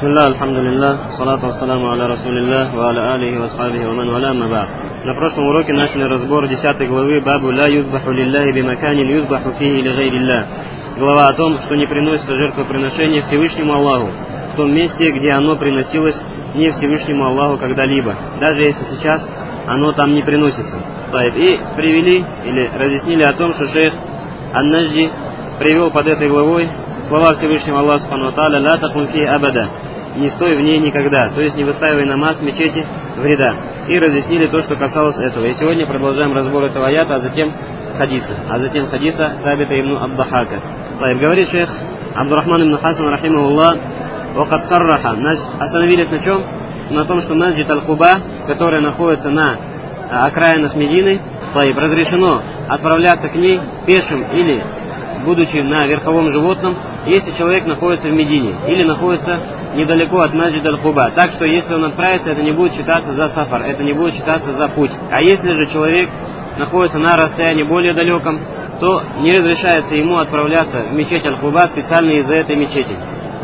Бисмилля, альхамдулилля, салату вассаламу аля расулилля, ва аля алихи ва асхабихи ва ман валя ма ба'д. На прошлом уроке начали разбор 10 главы Бабу ля юзбаху лилляхи бимаканин юзбаху фихи ли гайрилля. Глава о том, что не приносится жертвоприношение Всевышнему Аллаху в том месте, где оно приносилось не Всевышнему Аллаху когда-либо, даже если сейчас оно там не приносится. И привели или разъяснили о том, что шейх Ан-Наджди привел под этой главой слова Всевышнего Аллаха Субхану ва Тааля «Ла такун фи абада», не стой в ней никогда, то есть не выстаивай намаз в мечети вреда. И разъяснили то, что касалось этого. И сегодня продолжаем разбор этого аята, а затем хадиса Сабита ибн Ад-Дахака. Говорит шейх Абдурахман ибн Хасан рахимахуллах: «Вакад сарраха». Остановились на чем? На том, что Масджид Аль-Куба, который находится на окраинах Медины, разрешено отправляться к ней пешим или будучи на верховом животном, если человек находится в Медине или находится недалеко от Масджид Аль-Куба. Так что если он отправится, это не будет считаться за сафар, это не будет считаться за путь. А если же человек находится на расстоянии более далеком, то не разрешается ему отправляться в мечеть Аль-Куба специально из-за этой мечети,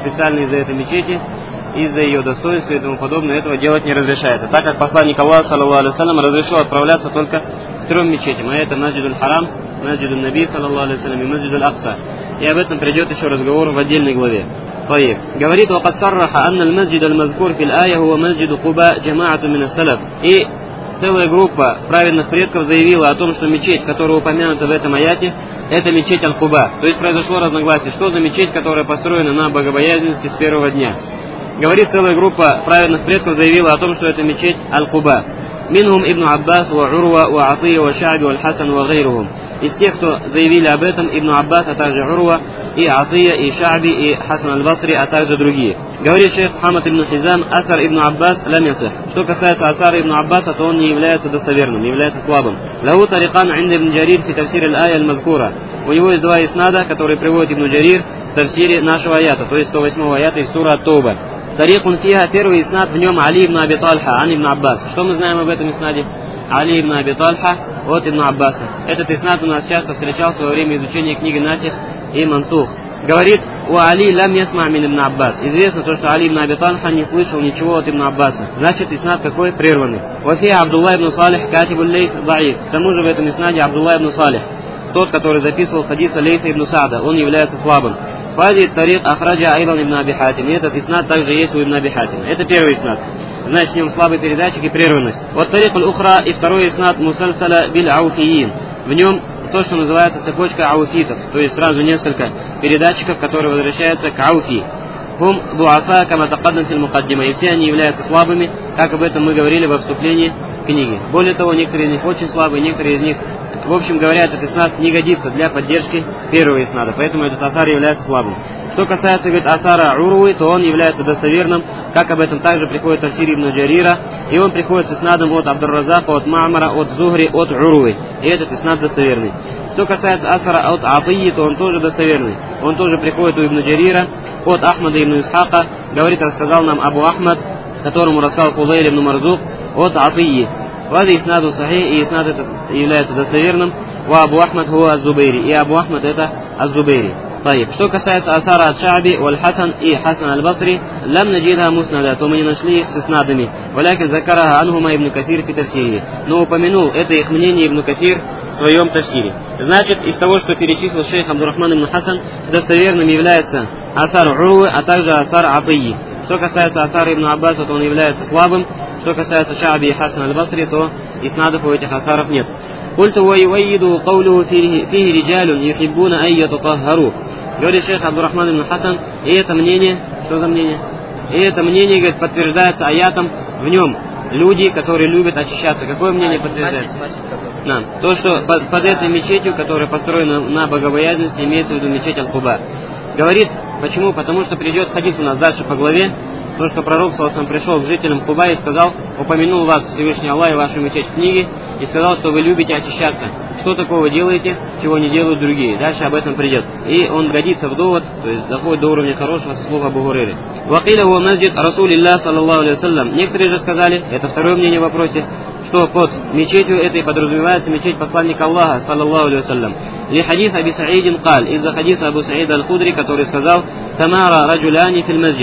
из-за ее достоинства и тому подобное. Этого делать не разрешается, так как посланник Аллаха, саллаллаху алейхи ва саллям, разрешил отправляться только к 3 мечетям, а это Масджид Аль-Харам, Масджид Аль-Наби, саллаллаху алейхи ва саллям, и Масджид Аль-Акса. И об этом придет еще разговор в отдельной главе. Говорит: «Вакад сарраха анна аль-масджид аль-мазкур фил ая хуа масджиду Куба джамаату мин ас-салаф». И целая группа праведных предков заявила о том, что мечеть, которая упомянута в этом аяте, это мечеть Аль-Куба. То есть произошло разногласие, что за мечеть, которая построена на богобоязненности с первого дня. Говорит, целая группа праведных предков заявила о том, что это мечеть Аль-Куба. Минхум ибн Аббас, ва Урва, ва Атия, ва Ша'би, ва Хасан, ва гайрухум. Из тех, кто заявили об этом, Ибн Аббас, а также Урва, и Атия, и Ша'би, и Хасан аль-Басри, а также другие. Говорит шейх Мухаммад ибн Хизам: «Асар ибн Аббас лам ясих». Что касается асара ибн Аббаса, то он не является достоверным, не является слабым. Лаху тарикан инда ибн Джарир фи тафсир аль-ая аль-мазкура. У него есть два иснада, которые приводит ибн Джарир в тафсире нашего аята, то есть 108 аята из сура Ат-Тауба. Тарикун фиха, первый иснад, в нем Али ибн Аби Тальха, ан ибн Аббас. Что мы знаем об этом иснаде? Али ибн Аби Тальха от ибн Аббаса. Этот иснад у нас часто встречался во время изучения книги Насих и Мансух. Говорит: «У Али лам ясма мин ибн Аббас». Известно то, что Али ибн Аби Тальха не слышал ничего от ибн Аббаса. Значит, иснад какой? Прерванный. Вафи Абдулла ибн Салих катибу лейс даиф. К тому же в этом иснаде Абдулла ибн Салих, тот, который записывал хадиса Лейса ибн Са'да, он является слабым. Фади тарик ахраджа айдан ибн Аби Хатим. И этот иснад также есть у ибн Аби Хатим. Это первый иснад. Значит, в нем слабый передатчик и прерванность. Вот тарик аль-ухра, и второй иснад мусальсаля биль ауфиин. В нем то, что называется цепочка ауфитов, то есть сразу несколько передатчиков, которые возвращаются к ауфи. Хум дуафа кама тақаддам фил мукаддима. И все они являются слабыми, как об этом мы говорили во вступлении книги. Более того, некоторые из них очень слабые, некоторые из них, в общем говоря, этот иснад не годится для поддержки первого иснада, поэтому этот асар является слабым. Что касается, говорит, асара Урвы, то он является достоверным, как об этом также приходит тафсир ибн Джарира, и он приходит с иснадом от Абдур-Разака, от Ма'мара, от Зухри, от Урвы, и этот иснад достоверный. Что касается асара от Атии, то он тоже достоверный, он тоже приходит у ибн Джарира, от Ахмада ибн Исхака, говорит, рассказал нам Абу Ахмад, которому рассказал Фудайль ибн Марзук, от Атии. Вади иснаду сахих, и иснад этот является достоверным. Ва Абу Ахмад хуа аз-Зубейри, и Абу Ахмад это аз-Зубейри. Что касается асара от Ша'би, валь Хасан и Хасан аль-Басри, лам наджидха муснада, то мы не нашли их с иснадами. Валякин закараха анхума ибн Касир фи тафсири. Но упомянул это их мнение ибн Касир в своем тафсире. Значит, из того, что перечислил шейх Абдурахман ибн Хасан, достоверным является асар Урвы, а также асар Атии. Что касается асара ибн Аббаса, то он является слабым. Что касается Ша'би и Хасан аль-Басри, то иснадов у этих асаров нет. Культу ва юайиду каулуху фихи риджалун юхиббуна ай ятатахару. Говорит шейх Абдурахман ибн Хасан, и это мнение, что за мнение? И это мнение, говорит, подтверждается аятом, в нем люди, которые любят очищаться. Какое мнение подтверждается? То, что под этой мечетью, которая построена на богобоязненности, имеется в виду мечеть Аль-Куба. Говорит, почему? Потому что придет хадис у нас дальше по главе, то, что пророк саллаллаху алейхи ва саллям пришел к жителям Куба и сказал: упомянул вас Всевышний Аллах и вашу мечеть в книге, и сказал, что вы любите очищаться. Что такого делаете, чего не делают другие? Дальше об этом придет. И он годится в довод, то есть доходит до уровня хорошего со слов Абу Хурайры. Вакиля ва масджид Расулиллах саллаллаху алейхи ва саллям. Некоторые же сказали, это второе мнение в вопросе, что под мечетью этой подразумевается мечеть посланника Аллаха саллаллаху алейхи ва саллям. Ли хадис Аби Саидин каль, из-за хадиса Абу Саида аль-Худри, который сказал: тамара раджуляни фил масджид.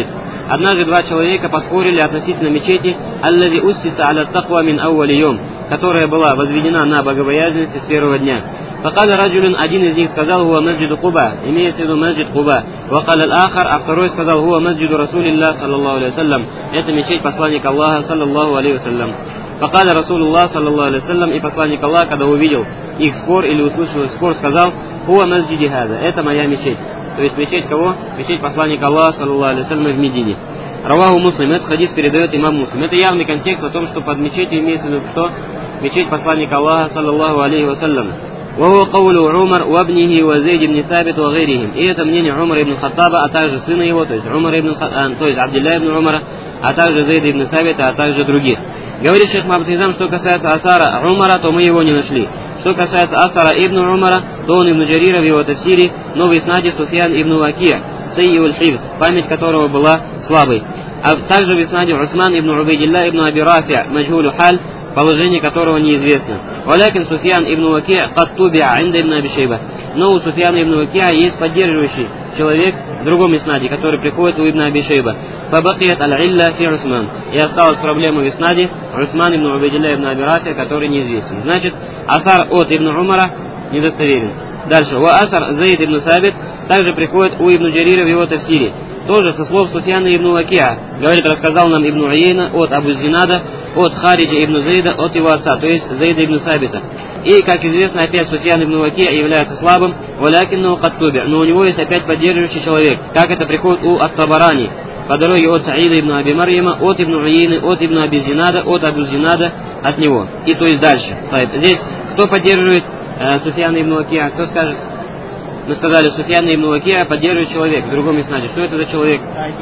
Однажды два человека поспорили относительно мечети «Аллади уссиса аля таква мин ауали йом», которая была возведена на богобоязненности с первого дня. Факаля раджулин, один из них сказал «Хуа масджиду Куба», имеется в виду масджид Куба. Вакаля ал-ахар, а второй сказал «Хуа масджиду Расулиллах, саллаллаху алейхи вассалям», это мечеть посланника Аллаха, саллаллаху алейхи вассалям. Факаля Расулуллах, саллаллаху алейхи вассалям, и посланник Аллаха, когда увидел их спор или услышал их спор, сказал «Хуа масджиди хаза», это моя мечеть. То есть мечеть кого? Мечеть посланника Аллаха, саллаллаху алейхи вассалям, в Медине. Раваху Муслим, этот хадис передает имам Муслим. Это явный контекст о том, что под мечетью имеется в виду что? Мечеть посланника Аллаха, саллаллаху алейхи вассалям. وهو قول عمر وابنه وزيد بن ثابت وغيرهم. И это мнение Умара ибн Хаттаба, а также сына его, то есть Абдилля ибн Умара, а также Зейда ибн Сабита, а также других. Говорит шейх Мухаммад Хизам, что касается асара Умара, то мы его не нашли. Что касается асара ибн Умара, то он ибн Джарира в его тафсире, новый иснади Суфьян ибн Вакия, Саййул Хивз, память которого была слабой. А также в иснаде Усман ибн Убайдилля ибн Аби Рафи, Маджхулю халь, положение которого неизвестно. Валякин Суфьян ибн Вакия кад тубиа инда ибн Аби Шейба. Но у Суфьяна ибн Вакия есть поддерживающий человек в другом иснаде, который приходит у ибн Аби Шейба. Фабакият аль-илля фи Усман. И осталась проблема в иснаде Усман ибн Убайдилля ибн Аби Рафи, который неизвестен. Значит, асар от ибн Умара недостоверен. Дальше. Ва асар Зейд ибн Сабит также приходит у ибн Джарира в его тафсире. Тоже со слов Суфьяна ибн Вакия. Говорит, рассказал нам ибн Уейна от Абу Зинада, от Хариджа ибн Зейда, от его отца, то есть Зейда ибн Сабита. И, как известно, опять Суфьян ибн Вакия является слабым, валякинну каттуби, но у него есть опять поддерживающий человек, как это приходит у Ат-Табарани, по дороге от Саида ибн Аби Марьяма, от ибн Уейны, от ибн Аби Зинада, от Абу Зинада, от него. И то есть дальше. Здесь кто поддерживает Суфьяна ибн Вакия, кто скажет? Мы сказали, Суфьяна ибн Вакия поддерживает человек в другом иснаде. Что это за человек?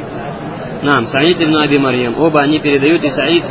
Нам, Саид ибн Аби Марьям. Оба они передают, и Саид,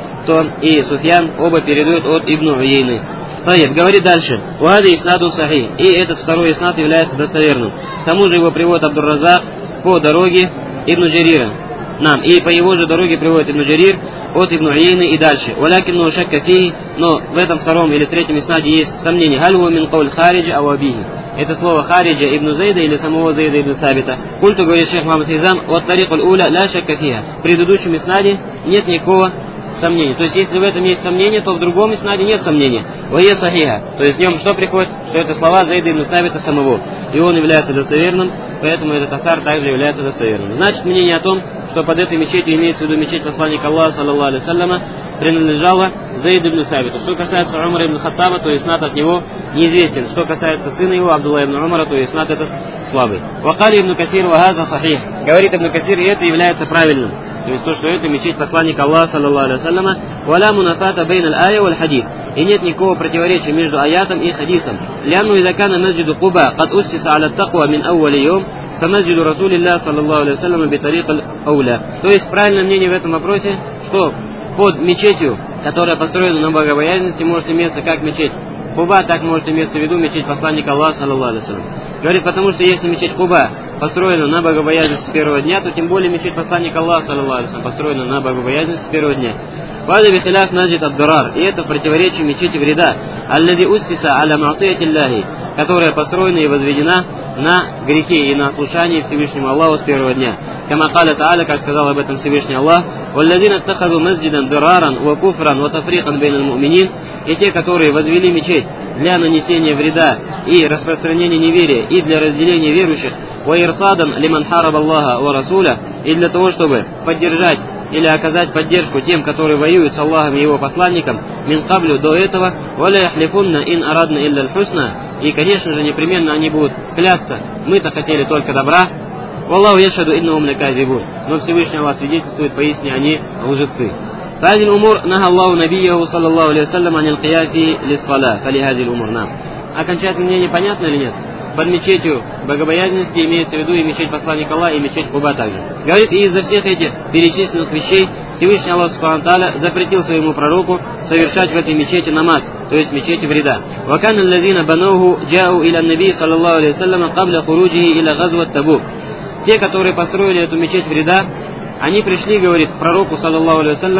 и Суфьян, оба передают от ибн Уейны. Говорит дальше. Уади иснадун сахи. И этот второй иснад является достоверным. К тому же его приводит Абдур-Разак по дороге ибн Джарира. Нам. И по его же дороге приводит ибн Джарир от ибн Уейны и дальше. Валякинну шакка фихи. Но в этом втором или третьем иснаде есть сомнение. Халь хуа мин кауль хариджа ау абихи. Это слово Хариджа ибн Зейда или самого Зейда ибн Сабита. Культу, говорит шейх Мухаммад Хизам, от тарикуль уля ля шакка фиха. В предыдущем иснаде нет никакого сомнения. То есть, если в этом есть сомнение, то в другом иснаде нет сомнения. Вае сахиха. То есть, в нем что приходит? Что это слова Зейда ибн Сабита самого. И он является достоверным, поэтому этот асар также является достоверным. Значит, мнение о том, что под этой мечетью имеется в виду мечеть посланника Аллаха, саллаллаху алейхи вассаляма, принадлежала Зейд ибн Сабиту. Что касается Умара ибн Хаттаба, то иснад от него неизвестен. Что касается сына его, Абдулла ибн Умара, то иснад этот слабый. Вакали ибн Касир вахаза сахих. Говорит ибн Касир, и это является правильным. То есть то, что это мечеть посланника Аллаха, саллаллаху алейхи вассаляма, валя мунафата бейн аль-ая валь хадис. И нет никакого противоречия между аятом и хадисом. Ляну изакана масджиду Куба кад уссиса аля таква мин ауали йом, фамасджиду Расулиллах, саллаллаху алейхи вассаляма, битарик аль-ауля. То есть правильное мнение в этом вопросе, что под мечетью, которая построена на богобоязненности, может иметься как мечеть Куба, так может иметься в виду мечеть посланника Аллаха, саллаллаху алейхи вассалям. Говорит, потому что если мечеть Куба построена на богобоязненности с первого дня, то тем более мечеть посланника Аллаха, саллаллаху алейхи вассалям, построена на богобоязненности с первого дня. Вада бихиляф масджид ад-Дурар, и это в противоречии мечети вреда, аллади уссиса аля маасияти Аллахи, которая построена и возведена на грехе и на ослушании Всевышнему Аллаху с первого дня. Кама каля та'аля, как сказал об этом Всевышний Аллах, валладина аттахаду масджидан дураран ва куфран ва тафрикан бейнал му'минин, и те, которые возвели мечеть для нанесения вреда и распространения неверия, и для разделения верующих, ва ирсадан лиман хараб Аллаха ва расуля, и для того, чтобы поддержать или оказать поддержку тем, которые воюют с Аллахом и его посланником, мин каблю до этого, валя яхлифунна ин арадна илля аль-хусна, и, конечно же, непременно они будут клясться, мы-то хотели только добра, валлаху яшаду иннахум лаказибун, но Всевышний Аллах свидетельствует, поистине они лжецы. فهذه الأمور نهى الله نبيه صلى الله عليه وسلم عن القيام للصلاة فلهذه الأمور نعم. Окончательное мнение понятно или нет? Под мечетью богобоязненности имеется в виду и мечеть посланника Аллаха, и мечеть Куба также. Говорит, и из-за всех этих перечисленных вещей Всевышний Аллах Субхану Тааля запретил своему пророку совершать в этой мечети намаз, то есть мечети вреда. وَكَانَ الَّذِينَ بَنَوْهُ جَاءُوا إِلَى النَّبِيِّ صلى الله عليه وسلم قبل خروجه إلى غزوة Табук. Те, которые построили эту мечеть вреда, они пришли, говорит, к пророку, саллаллаху алейхи вассаляма,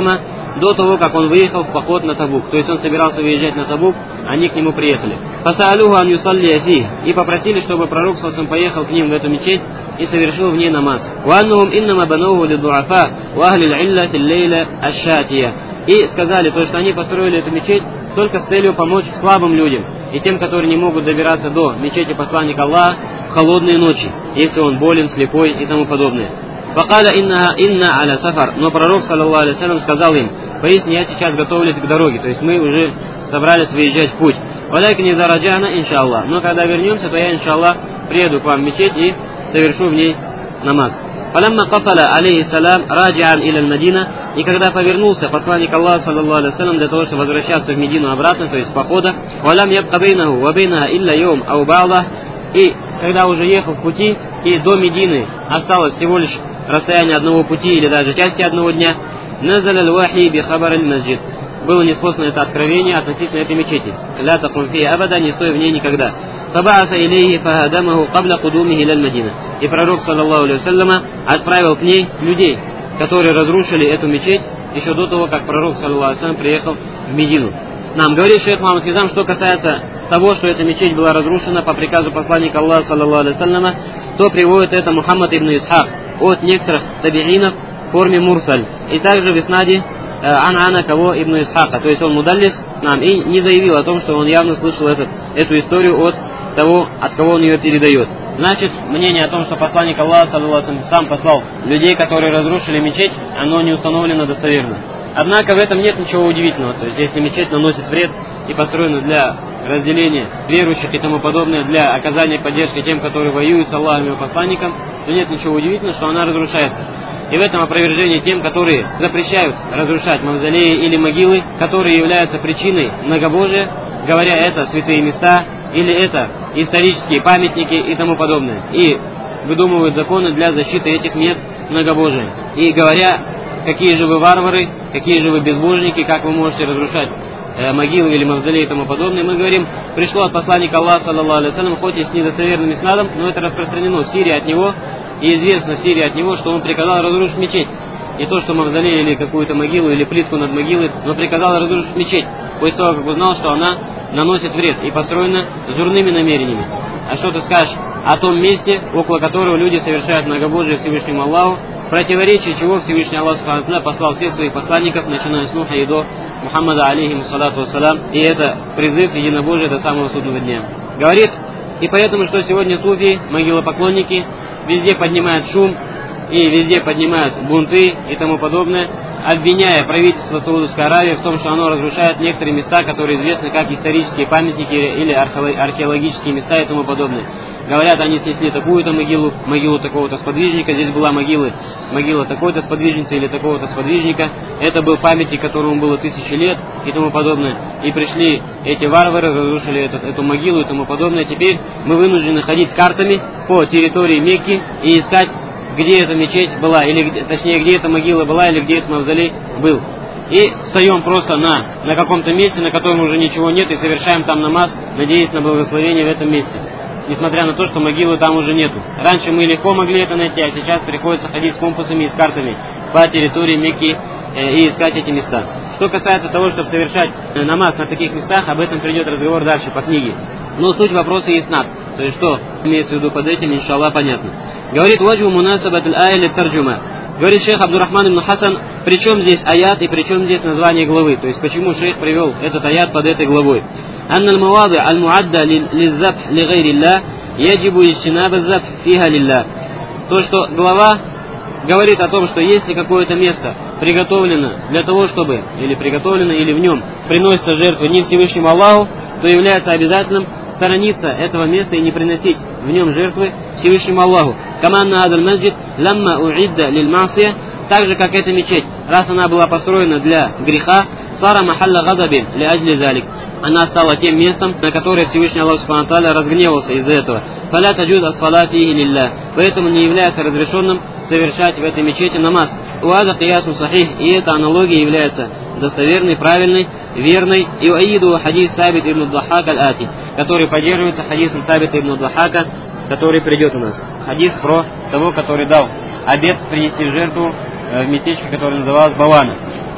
до того, как он выехал в поход на Табук. То есть он собирался выезжать на Табук, они к нему приехали. Фасаалюху ан юсалли фи, и попросили, чтобы пророк саллаллаху поехал к ним в эту мечеть и совершил в ней намаз. Ваннухум иннама баноуху лидуафа ва ахли илля фил лейля аш-шатия. И сказали, то, что они построили эту мечеть только с целью помочь слабым людям и тем, которые не могут добираться до мечети посланника Аллаха в холодные ночи, если он болен, слепой и тому подобное. Факаля инна аля сафар. Но пророк, саллаллаху алейхи сказал им: поясни, я сейчас готовлюсь к дороге, то есть мы уже собрались выезжать в путь. Валякин иза раджана, иншаллах. Но когда вернемся, то я, иншаллах, приеду к вам в мечеть и совершу в ней намаз. Фалямма кафаля алейхиссалям раджиан иля Мадина. И когда повернулся посланник Аллаха, саллаллаху алейхи для того, чтобы возвращаться в Медину обратно, то есть с похода, валям ябка бейнаху ва бейнаха илля йом ау ба'да. И когда уже ехал в пути, и до Медины осталось всего лишь расстояние одного пути или даже части одного дня, назаль аль-вахи би хабар аль-масджид. Было неспослано это откровение относительно этой мечети. Ля такун фи абада, не стой в ней никогда. Фабааса илейхи фахадамаху кабля кудумихи ляль Мадина. И пророк, саллаллаху алейхи вассаляма, отправил к ней людей, которые разрушили эту мечеть еще до того, как пророк, саллаллаху алейхи вассалям, приехал в Медину. Нам говорит шейх Мухаммад Хизам, что касается того, что эта мечеть была разрушена по приказу посланника Аллаха, саллаллаху алейхи вассаляма, то приводит это Мухаммад ибн Исхак от некоторых табиинов в форме мурсаль. И также в иснаде Ан-Ана кого ибн Исхака, то есть он мудаллис нам, и не заявил о том, что он явно слышал эту историю от того, от кого он ее передает. Значит, мнение о том, что посланник Аллаха, саллаллаху алейхи сам послал людей, которые разрушили мечеть, оно не установлено достоверно. Однако в этом нет ничего удивительного. То есть, если мечеть наносит вред и построена для разделения верующих и тому подобное, для оказания поддержки тем, которые воюют с Аллахом и его посланником, то нет ничего удивительного, что она разрушается. И в этом опровержение тем, которые запрещают разрушать мавзолеи или могилы, которые являются причиной многобожия, говоря это святые места или это исторические памятники и тому подобное. И выдумывают законы для защиты этих мест многобожия. И говоря, какие же вы варвары, какие же вы безбожники, как вы можете разрушать могилы или мавзолеи и тому подобное, мы говорим, пришло от посланника Аллаха, саллаллаху алейхи вассалям, хоть и с недостоверным иснадом, но это распространено в Сирии от него, и известно в Сирии от него, что он приказал разрушить мечеть. Не то, что мавзолей или какую-то могилу, или плитку над могилой, но приказал разрушить мечеть, после того, как узнал, что она наносит вред и построена с дурными намерениями. А что ты скажешь о том месте, около которого люди совершают многобожие Всевышнему Аллаху, в противоречии чего Всевышний Аллах субхану ва тааля послал всех своих посланников, начиная с Нуха и до Мухаммада, алейхиму салату вассалям, и это призыв единобожия до самого судного дня. Говорит, и поэтому, что сегодня суфии, могилопоклонники, везде поднимают шум и везде поднимают бунты и тому подобное, обвиняя правительство Саудовской Аравии в том, что оно разрушает некоторые места, которые известны как исторические памятники или археологические места и тому подобное. Говорят, они снесли такую-то могилу такого-то сподвижника, здесь была могила такой-то сподвижницы или такого-то сподвижника, это был памятник, которому было 1000 лет и тому подобное. И пришли эти варвары, разрушили эту могилу и тому подобное. Теперь мы вынуждены ходить с картами по территории Мекки и искать, где эта мечеть была, или точнее, где эта могила была, или где этот мавзолей был. И встаем просто на каком-то месте, на котором уже ничего нет, и совершаем там намаз, надеясь на благословение в этом месте. Несмотря на то, что могилы там уже нету. Раньше мы легко могли это найти, а сейчас приходится ходить с компасами и с картами по территории Мекки и искать эти места. Что касается того, чтобы совершать намаз на таких местах, об этом придет разговор дальше по книге. Но суть вопроса ясна. То есть что имеется в виду под этим, иншаллах, понятно. Говорит, ваджу мунасабат аль-ая лит-тарджума. Говорит шейх Абдурахман ибн Хасан, причем здесь аят и причем здесь название главы. То есть почему шейх привел этот аят под этой главой. Анна аль-мавады аль-муадда лил-забх ли-гайрилля яджибу ижтинаб аль-забх фиха лилля. То, что глава говорит о том, что если какое-то место приготовлено для того, чтобы, или приготовлено, или в нем приносится жертва не Всевышнему Аллаху, то является обязательным сторониться этого места и не приносить в нем жертвы Всевышнему Аллаху. Каманна адаль масджид ламма уидда лиль масия, так же как эта мечеть, раз она была построена для греха, сара махалла гадабин ли аджли залик, она стала тем местом, на которое Всевышний Аллах субхану ва тааля разгневался из-за этого. Фаля таджуд ас-салати лилля, поэтому не является разрешенным совершать в этой мечети намаз. Уаза киясу сахих, и эта аналогия является достоверной, правильной, верной. И уаиду хадис Сабит ибн Дахак аль-Ати, который поддерживается хадисом Сабит ибн Дахака, который придет у нас. Хадис про того, который дал обет принести в жертву в местечке, которое называлось Бавана.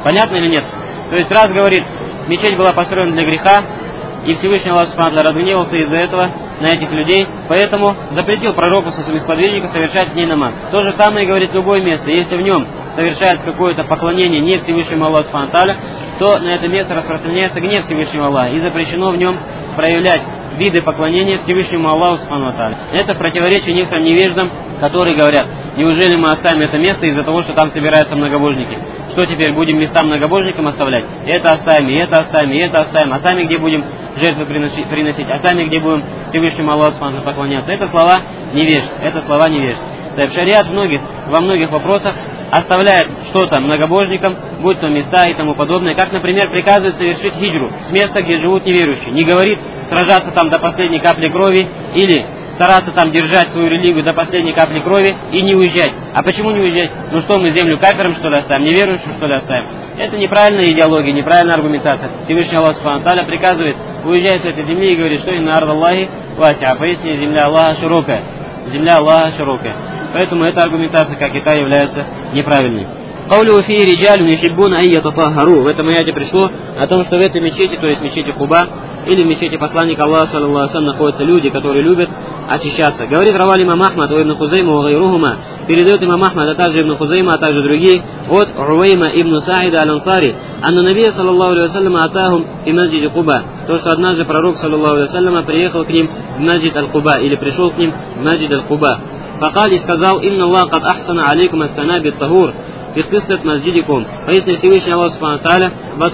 Понятно или нет? То есть раз говорит, мечеть была построена для греха, и Всевышний Аллах Субхану разгневался из-за этого на этих людей, поэтому запретил пророку со своими сподвижниками совершать в ней намаз. То же самое говорит любое место. Если в нем совершается какое-то поклонение не Всевышнему Аллаху Субхану, то на это место распространяется гнев Всевышнего Аллаха, и запрещено в нем проявлять виды поклонения Всевышнему Аллаху Субхану. Это противоречие некоторым невеждам, которые говорят, неужели мы оставим это место из-за того, что там собираются многобожники? Что теперь, будем места многобожникам оставлять? Это оставим, и это оставим, и это оставим. А сами где будем жертвы приносить? А сами где будем Всевышнему Аллаху Субхану поклоняться? Это слова невежд. Это слова невежд. Да, шариат во многих вопросах оставляет что-то многобожникам, будь то места и тому подобное, как, например, приказывает совершить хиджру с места, где живут неверующие. Не говорит сражаться там до последней капли крови или стараться там держать свою религию до последней капли крови и не уезжать. А почему не уезжать? Ну что, мы землю кафирам, что ли, оставим? Неверующим, что ли, оставим? Это неправильная идеология, неправильная аргументация. Всевышний Аллах Субхану Тааля приказывает, уезжай с этой земли и говорит, что инна арда Аллахи вася, а поясни, земля Аллаха широкая. Земля Аллаха широкая. Поэтому эта аргументация, как и та, является неправильной. Каулю фи риджалю юхиббуна ан ятатахару. В этом аяте пришло о том, что в этой мечети, то есть мечети Куба, или в мечети посланника Аллаха, саллаллаху алейхи ва саллям, находятся люди, которые любят очищаться. Говорит равали имам Ахмад, о ибн Хузайма, о гайрухума, передает имам Ахмад, а также ибн Хузайма, а также другие, от Уайма ибн Саида аль-Ансари, анна набия, саллаллаху алейхи ва саллям, атахум и масджиди Куба. То, что однажды пророк, саллаллаху алейхи ва саллям, приехал к ним в масджид аль-Куба, или пришел к ним в масджид аль-Куба. Факал и сказал, инна Аллах кад ахсана алейкум ас-сана бит-тахур. Фихтисат масджидикум. Поясни, Всевышний Аллах Субхану Тааля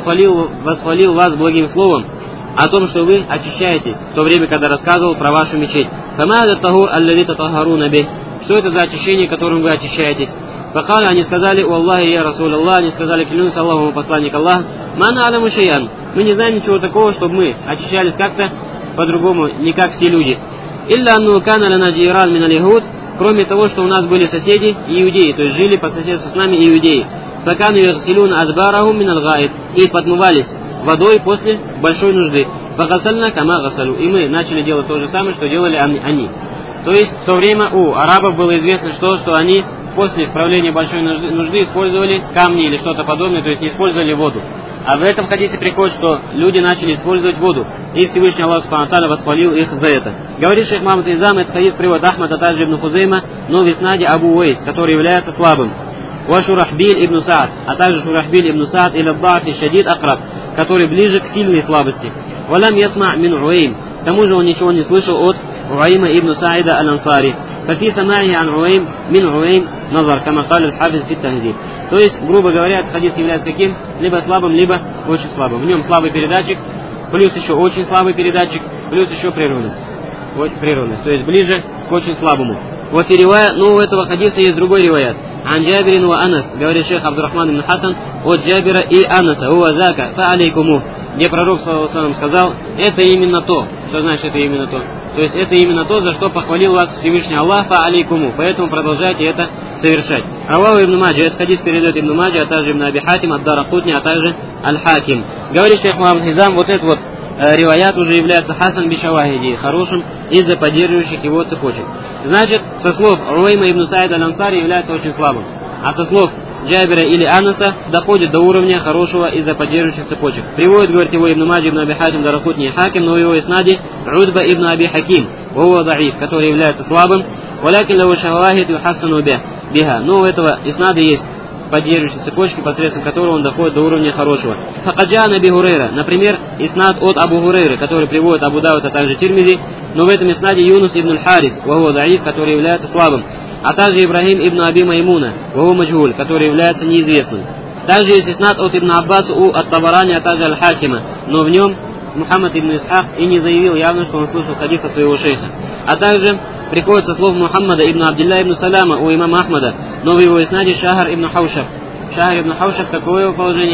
восхвалил вас благим словом о том, что вы очищаетесь, в то время, когда рассказывал про вашу мечеть. Фамада тахур аллади татахаруна бих. Что это за очищение, которым вы очищаетесь? Факали, они сказали, у Аллахи я Расул Аллах, они сказали, клянусь Аллахом, посланник Аллах, мана аляму шаян. Мы не знаем ничего такого, чтобы мы очищались как-то по-другому, не как все люди. Илля анну кана лана джиран мин аль-яхуд. Кроме того, что у нас были соседи иудеи, то есть жили по соседству с нами иудеи. Факану яхсилуна адбарахум мин аль-гаид. И подмывались водой после большой нужды. Фагасальна кама гасалу. И мы начали делать то же самое, что делали они. То есть в то время у арабов было известно, что они после исправления большой нужды использовали камни или что-то подобное, то есть не использовали воду. А в этом хадисе приходит, что люди начали использовать воду. И Всевышний Аллах Субхану Тааля восхвалил их за это. Говорит шейх Мухаммад Изам, этот хадис приводит Ахмад, а также ибн Хузейма, но в иснаде Абу Уэйс, который является слабым. Ва Шурахбиль ибн Саад, а также Шурахбиль ибн Саад или Аббафи Шадид Акраб, который ближе к сильной слабости. Валям ясма мин Уэйм. К тому же он ничего не слышал от Уайма ибн Саида аль-Ансари. Фафи самаи ан Уэйм мин Уэйм назар, кама каль аль-Хафиз фи тахдиб. То есть, грубо говоря, этот хадис является каким? Либо слабым, либо очень слабым. В нем слабый передатчик, плюс еще очень слабый передатчик, плюс еще прерывность. Вот прерывность, то есть ближе к очень слабому. Вот и ривая, но у этого хадиса есть другой риваят. Ан Джабирин ва Анас, говорит шейх Абдурахман ибн Хасан, от Джабира и Анаса, уа зака, фа алейкуму. Где пророк, саллаллаху алейхи ва саллям, сказал, это именно то. Что значит это именно то? То есть это именно то, за что похвалил вас Всевышний Аллах, фа алейкуму. Поэтому продолжайте это совершать. Равау ибн Маджа, этот хадис передает ибн Маджа, а также ибн Аби Хатим, ад-Даракутни, а также аль-Хаким. Говорит шейх Мухаммад Хизам, вот этот вот риваят уже является хасан бишавахиди, хорошим из-за поддерживающих его цепочек. Значит, со слов Уайма ибн Саида аль-Ансари является очень слабым. А со слов Джабира или Анаса доходит до уровня хорошего из-за поддерживающих цепочек. Приводит, говорит его ибн Маджи, ибн Аби Хатим, Даракутни и Хаким, но его иснади Удба ибн Аби Хаким, вова даиф, который является слабым, валякин лаву шавахид юхассану биха. Но у этого иснада есть поддерживающие цепочки, посредством которого он доходит до уровня хорошего. Факаджана Аби Гурейра, например, иснад от Абу Гурейры, который приводит Абу Дауд, а также Тирмизи, но в этом иснаде Юнус ибн аль-Харис, вова даиф, который является слабым. А также Ибрахим ибн Аби Маймуна, ваху маджгуль, который является неизвестным. Также есть иснад от ибн Аббаса у ат-Табарани, а также аль-Хакима, но в нем Мухаммад ибн Исхак и не заявил явно, что он слышал хадис от своего шейха. А также приходит со слов Мухаммада ибн Абдилля ибн Саляма у имама Ахмада, но в его иснаде Шахар ибн Хаушаб. Шахар ибн Хаушаб, какое его положение?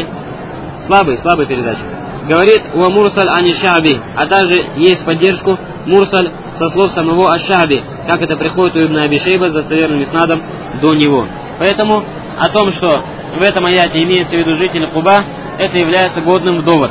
Слабый передача. Говорит уа Мурсаль ани Шаби, а также есть поддержку Мурсаль со слов самого Аш-Шаби, как это приходит у Ибн Аби Шейба с достоверным иснадом до него. Поэтому о том, что в этом аяте имеется в виду жители Куба, это является годным довод.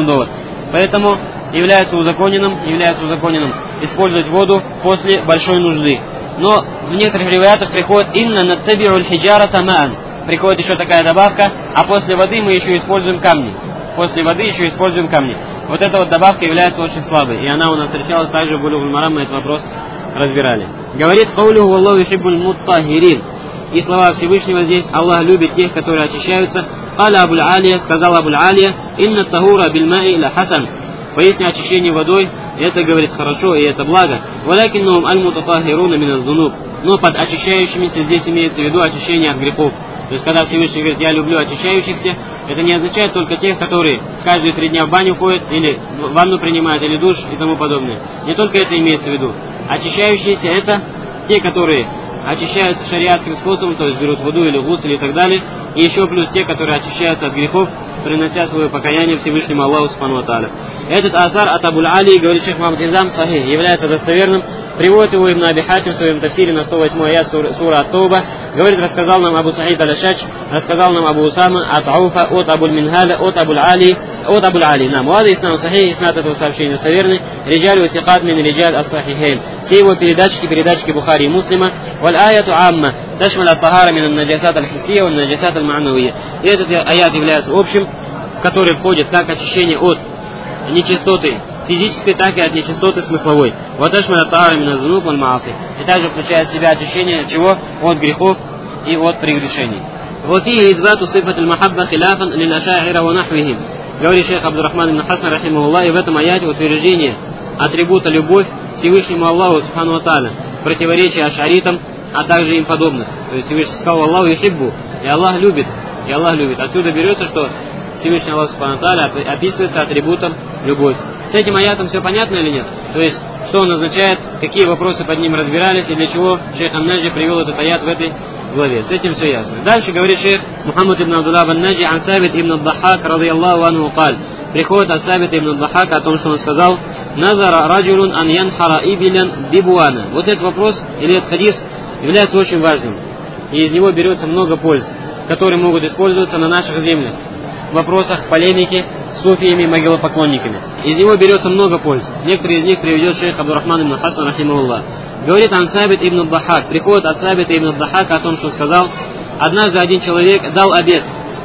Поэтому является узаконенным использовать воду после большой нужды. Но в некоторых риваятах приходит «Инна наттаби'у аль-хиджарата ма'ан». приходит еще такая добавка, а после воды мы еще используем камни. После воды еще используем камни. Вот эта вот добавка является очень слабой, и она у нас встречалась также в Булугуль Марам, мы этот вопрос разбирали. Говорит: «Каулюху валлаху юхиббуль муттахирин». И слова Всевышнего здесь: Аллах любит тех, которые очищаются. Каля Абуль Алия, сказал Абуль Алия: «Инна тахура бильмаи ля хасан». Поясня очищение водой, это, говорит, хорошо и это благо. «Валякиннахум аль-мутатахируна миназ зунуб». Но под очищающимися здесь имеется в виду очищение от грехов. То есть, когда Всевышний говорит: «Я люблю очищающихся», это не означает только тех, которые каждые 3 дня в баню ходят, или ванну принимают, или душ и тому подобное. Не только это имеется в виду. Очищающиеся — это те, которые очищаются шариатским способом, то есть берут воду или гусуль и так далее. И еще плюс те, которые очищаются от грехов, принося свое покаяние Всевышнему Аллаху Субхану ва Тааля. Этот азар от Абуль Али, говорит шейх Мухаммад Изам, сахих, является достоверным. Приводит его Ибн Аби Хатим в своем тафсире на 108 аят сура Ат-Тауба. Говорит: рассказал нам Абу Саид аль-Ашач, рассказал нам Абу Усама от Ауфа, от Абуль Минхаля, от Абуль Али. Нам уада иснам сахих, иснат этого сообщения достоверный. Риджаль ва сикат мин риджаль ас-сахихейн. Все его передачки Бухари и Муслима. Валь аяту амма ташмал ат-тахара мин ан-наджасат аль-хиссия ва ан-наджасат аль-ма'навия. И этот аят является общим, в который входит как очищение от нечистоты физической, так и от нечистоты смысловой. И также включает в себя очищение чего? От грехов и от прегрешений. Говорит шейх Абдурахман ибн Хасан рахимахуллах, и в этом аяте утверждение атрибута любовь Всевышнему Аллаху Субхану ва Тааля, противоречие ашаритам, а также им подобных. То есть Всевышний сказал: Аллаху юхиббу, и Аллах любит, и Аллах любит. Отсюда берется, что Всевышний Аллах Субхану ва Тааля описывается атрибутом любовь. С этим аятом все понятно или нет? То есть, что он означает, какие вопросы под ним разбирались и для чего шейх Ан-Наджи привел этот аят в этой главе. С этим все ясно. Дальше говорит шейх Мухаммад ибн Абдуллах ан-Наджи ан Сабит ибн ад-Даххак радийаллаху анху قال. Приходит от Сабита ибн ад-Даххака о том, что он сказал: «Назара раджулун ан янхара ибилян бибуана». Вот этот вопрос или этот хадис является очень важным. И из него берется много пользы, которые могут использоваться на наших землях в вопросах полемики с суфиями и могилопоклонниками. Из него берется много пользы. Некоторые из них приведет шейх Абдурахман ибн Хасан рахимахуллах. Говорит ан Сабит ибн ад-Даххак. Приходит от Сабита ибн ад-Даххака о том, что сказал: однажды один человек дал обет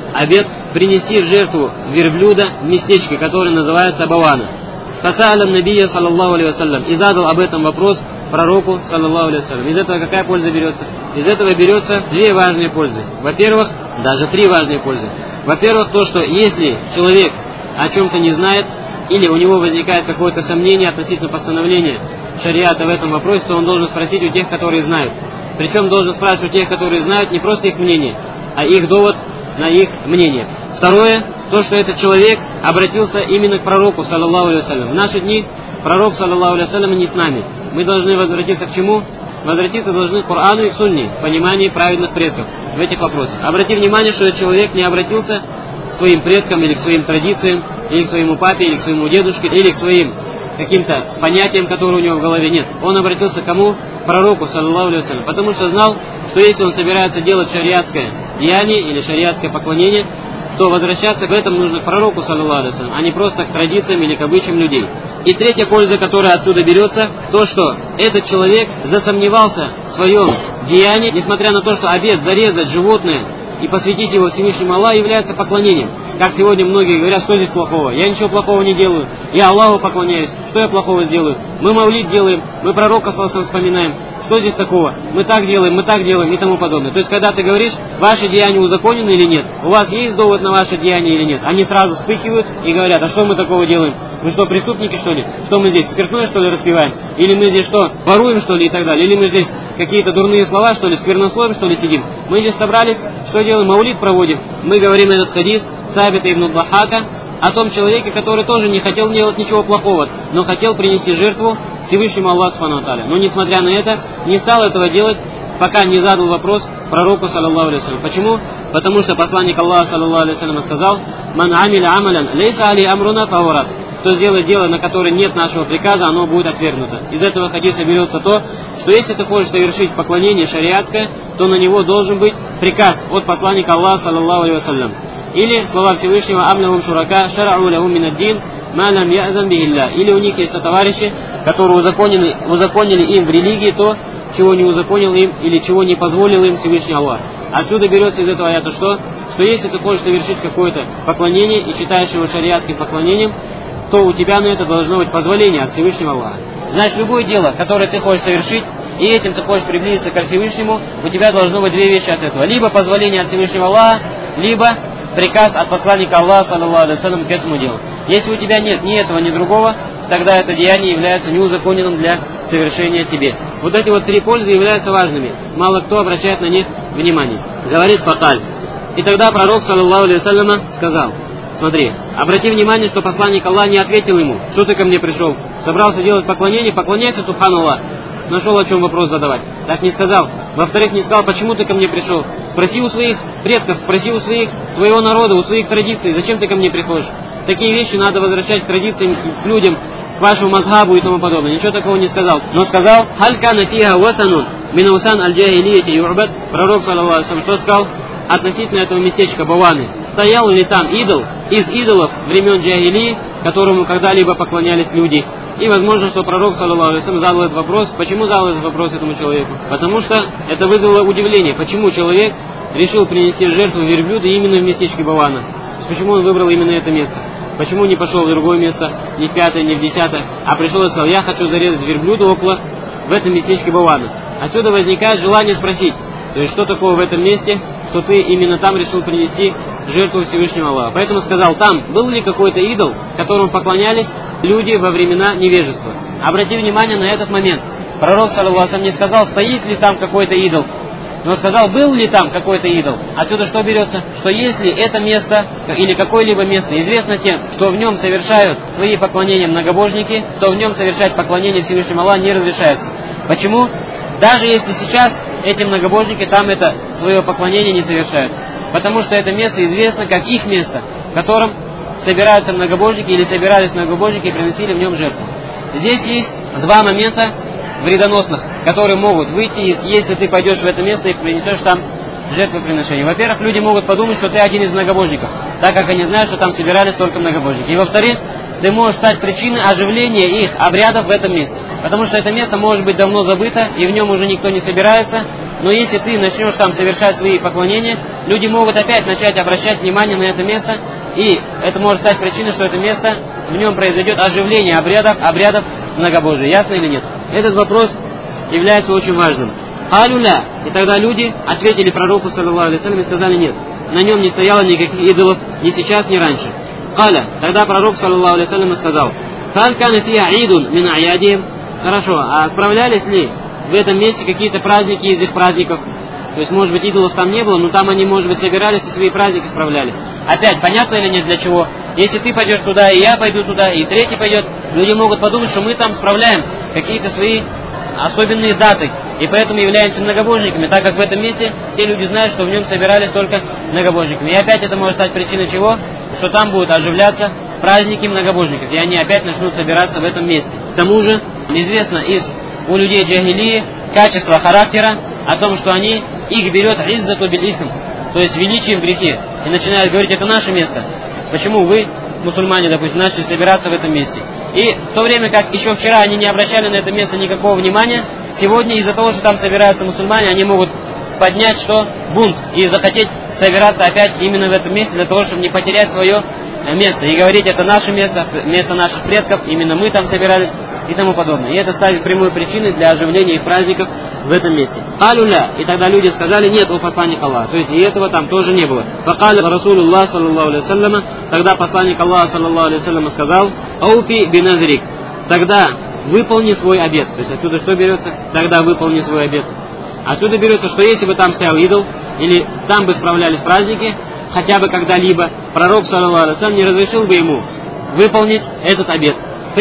принести в жертву верблюда в местечке, которое называется Бавана. Фаса'аля набия саллаллаху алейхи вассалям, и задал об этом вопрос пророку саллаллаху алейхи вассалям. Из этого какая польза берется? Из этого берется 2 важные пользы. Во-первых, даже 3 важные пользы. Во-первых, то, что если человек о чем-то не знает, или у него возникает какое-то сомнение относительно постановления шариата в этом вопросе, то он должен спросить у тех, которые знают. Причем должен спрашивать у тех, которые знают, не просто их мнение, а их довод на их мнение. Второе, то, что этот человек обратился именно к пророку, саллаллаху алейхи вассалям. В наши дни пророк, саллаллаху алейхи вассалям, не с нами. Мы должны возвратиться к чему? Возвратиться должны к Корану и к Сунне, в понимании праведных предков в этих вопросах. Обрати внимание, что этот человек не обратился к своим предкам, или к своим традициям, или к своему папе, или к своему дедушке, или к своим каким-то понятиям, которые у него в голове нет. Он обратился к кому? К пророку, саллаллаху алейхи вассалям, потому что знал, что если он собирается делать шариатское деяние или шариатское поклонение, то возвращаться к этому нужно к пророку, саллаллаху алейхи вассалям, а не просто к традициям или к обычаям людей. И третья польза, которая отсюда берется, то, что этот человек засомневался в своем деянии, несмотря на то, что обет зарезать животное и посвятить его Всевышнему Аллаху является поклонением. Как сегодня многие говорят: что здесь плохого? Я ничего плохого не делаю, я Аллаху поклоняюсь, что я плохого сделаю? Мы маулид делаем, мы пророка саллаллаху алейхи вассалям вспоминаем. Что здесь такого? Мы так делаем и тому подобное. То есть, когда ты говоришь, ваши деяния узаконены или нет, у вас есть довод на ваше деяние или нет, они сразу вспыхивают и говорят: а что мы такого делаем? Мы что, преступники, что ли? Что мы здесь, спиртное, что ли, распиваем? Или мы здесь что, воруем, что ли, и так далее? Или мы здесь какие-то дурные слова, что ли, сквернословим, что ли, сидим? Мы здесь собрались, что делаем? Маулид проводим. Мы говорим этот хадис Сабита ибн ад-Даххака о том человеке, который тоже не хотел делать ничего плохого, но хотел принести жертву Всевышнему Аллаху Субхану ва Тааля. Но, несмотря на это, не стал этого делать, пока не задал вопрос пророку, саллаллаху алейхи вассалям. Почему? Потому что посланник Аллаха, саллаллаху алейхи вассалям, сказал: «Ман амиля амалян лейса али амруна фаурат». Кто сделает дело, на которое нет нашего приказа, оно будет отвергнуто. Из этого хадиса берется то, что если ты хочешь совершить поклонение шариатское, то на него должен быть приказ от посланника Аллаха, саллаллаху алейхи вассалям. Или слова Всевышнего: «Амлахум шурака шар'у лахум минад-дин ма лам я'зан бихилля». Или у них есть сотоварищи, которые узаконили им в религии то, чего не узаконил им или чего не позволил им Всевышний Аллах. Отсюда берется из этого аята что? Что если ты хочешь совершить какое-то поклонение и считаешь его шариатским поклонением, то у тебя на это должно быть позволение от Всевышнего Аллаха. Значит, любое дело, которое ты хочешь совершить, и этим ты хочешь приблизиться к Всевышнему, у тебя должно быть две вещи от этого. Либо позволение от Всевышнего Аллаха, либо приказ от посланника Аллаха, саллаллаху алейхи ва саллям, к этому делу. Если у тебя нет ни этого, ни другого, тогда это деяние является неузаконенным для совершения тебе. Вот эти вот три пользы являются важными. Мало кто обращает на них внимание. Говорит Факаль. И тогда пророк, саллаллаху алейхи ва саллям, сказал: смотри, обрати внимание, что посланник Аллаха не ответил ему: что ты ко мне пришел? Собрался делать поклонение, поклоняйся, субханаллах. Нашел о чем вопрос задавать. Так не сказал. Во-вторых, не сказал: почему ты ко мне пришел? Спроси у своих предков, спроси у твоего народа, у своих традиций, зачем ты ко мне приходишь? Такие вещи надо возвращать к традициям, к людям, к вашему мазхабу и тому подобное. Ничего такого не сказал. Но сказал: халь кана фиха ватанун мин аусан аль-джахилияти ю'бад. Пророк, саллаллаху алейхи ва саллям, что сказал относительно этого местечка Баваны? Стоял ли там идол из идолов времен джахилии, которому когда-либо поклонялись люди? И возможно, что пророк, саллаллаху алейхи ва саллям, задал этот вопрос. Почему задал этот вопрос этому человеку? Потому что это вызвало удивление. Почему человек решил принести жертву верблюда именно в местечке Бавана? То есть почему он выбрал именно это место? Почему не пошел в другое место, ни в пятое, ни в десятое, а пришел и сказал: я хочу зарезать верблюда в этом местечке Бавана? Отсюда возникает желание спросить, то есть что такого в этом месте, что ты именно там решил принести жертву Всевышнего Аллаха. Поэтому сказал: там был ли какой-то идол, которому поклонялись люди во времена невежества? Обрати внимание на этот момент. Пророк, саллаллаху алейхи ва саллям, не сказал, стоит ли там какой-то идол, но сказал, был ли там какой-то идол. Отсюда что берется? Что если это место или какое-либо место известно тем, что в нем совершают свои поклонения многобожники, то в нем совершать поклонение Всевышнему Аллаху не разрешается. Почему? Даже если сейчас эти многобожники там это свое поклонение не совершают. Потому что это место известно как их место, в котором собираются многобожники или собирались многобожники и приносили в нем жертву. Здесь есть два момента вредоносных, которые могут выйти, если ты пойдешь в это место и принесешь там жертвоприношение. Во-первых, люди могут подумать, что ты один из многобожников, так как они знают, что там собирались только многобожники. И во-вторых, ты можешь стать причиной оживления их обрядов в этом месте. Потому что это место может быть давно забыто, и в нем уже никто не собирается. Но если ты начнешь там совершать свои поклонения, люди могут опять начать обращать внимание на это место, и это может стать причиной, что это место, в нем произойдет оживление обрядов многобожия. Ясно или нет? Этот вопрос является очень важным. Алюля. И тогда люди ответили пророку, саллаллаху алейхи ва саллям, и сказали: нет, на нем не стояло никаких идолов ни сейчас, ни раньше. Каля. Тогда пророк, саллаллаху алейхи ва саллям, сказал: халь кана фиха идун мин аядихим. Хорошо, а справлялись ли в этом месте какие-то праздники из их праздников? То есть, может быть, идолов там не было, но там они, может быть, собирались и свои праздники справляли. Опять, понятно или нет для чего? Если ты пойдешь туда, и я пойду туда, и третий пойдет, люди могут подумать, что мы там справляем какие-то свои особенные даты, и поэтому являемся многобожниками, так как в этом месте все люди знают, что в нем собирались только многобожниками. И опять это может стать причиной чего? Что там будут оживляться праздники многобожников, и они опять начнут собираться в этом месте. К тому же, известно у людей джахилии качество характера о том, что их берет иззату биль исм, то есть величием в грехе, и начинают говорить: это наше место. Почему вы, мусульмане, допустим, начали собираться в этом месте? И в то время как еще вчера они не обращали на это место никакого внимания, сегодня из-за того, что там собираются мусульмане, они могут поднять бунт и захотеть собираться опять именно в этом месте для того, чтобы не потерять свое место и говорить: это наше место, место наших предков, именно мы там собирались и тому подобное. И это станет прямой причиной для оживления их праздников в этом месте. Алюля. И тогда люди сказали: нет, о посланник Аллаха. То есть и этого там тоже не было. Факаля Расулуллах, саллаллаху алейхи ва саллям. Тогда посланник Аллаха, саллаллаху алейхи ва саллям, сказал: ауфи биназрик. Тогда выполни свой обет. То есть отсюда что берется? Тогда выполни свой обет. Отсюда берется, что если бы там стоял идол, или там бы справлялись праздники, хотя бы когда-либо, пророк, саллаллаху алейхи ва саллям, не разрешил бы ему выполнить этот обет.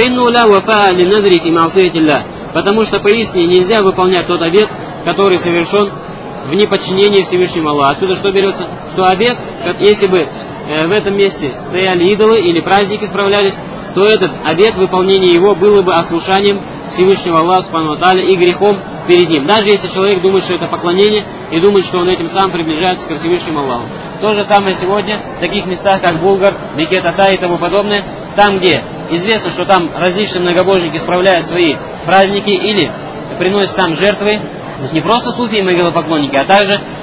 Потому что поистине нельзя выполнять тот обет, который совершен в неподчинении Всевышнему Аллаху. Отсюда что берется? Что обет, если бы в этом месте стояли идолы или праздники справлялись, то этот обет, выполнение его было бы ослушанием Всевышнего Аллаха субхану ва тааля и грехом перед ним. Даже если человек думает, что это поклонение, и думает, что он этим сам приближается к Всевышнему Аллаху. То же самое сегодня в таких местах, как Булгар, Бекет-Ата и тому подобное, там, где известно, что там различные многобожники справляют свои праздники или приносят там жертвы, не просто суфии и могилопоклонники, а также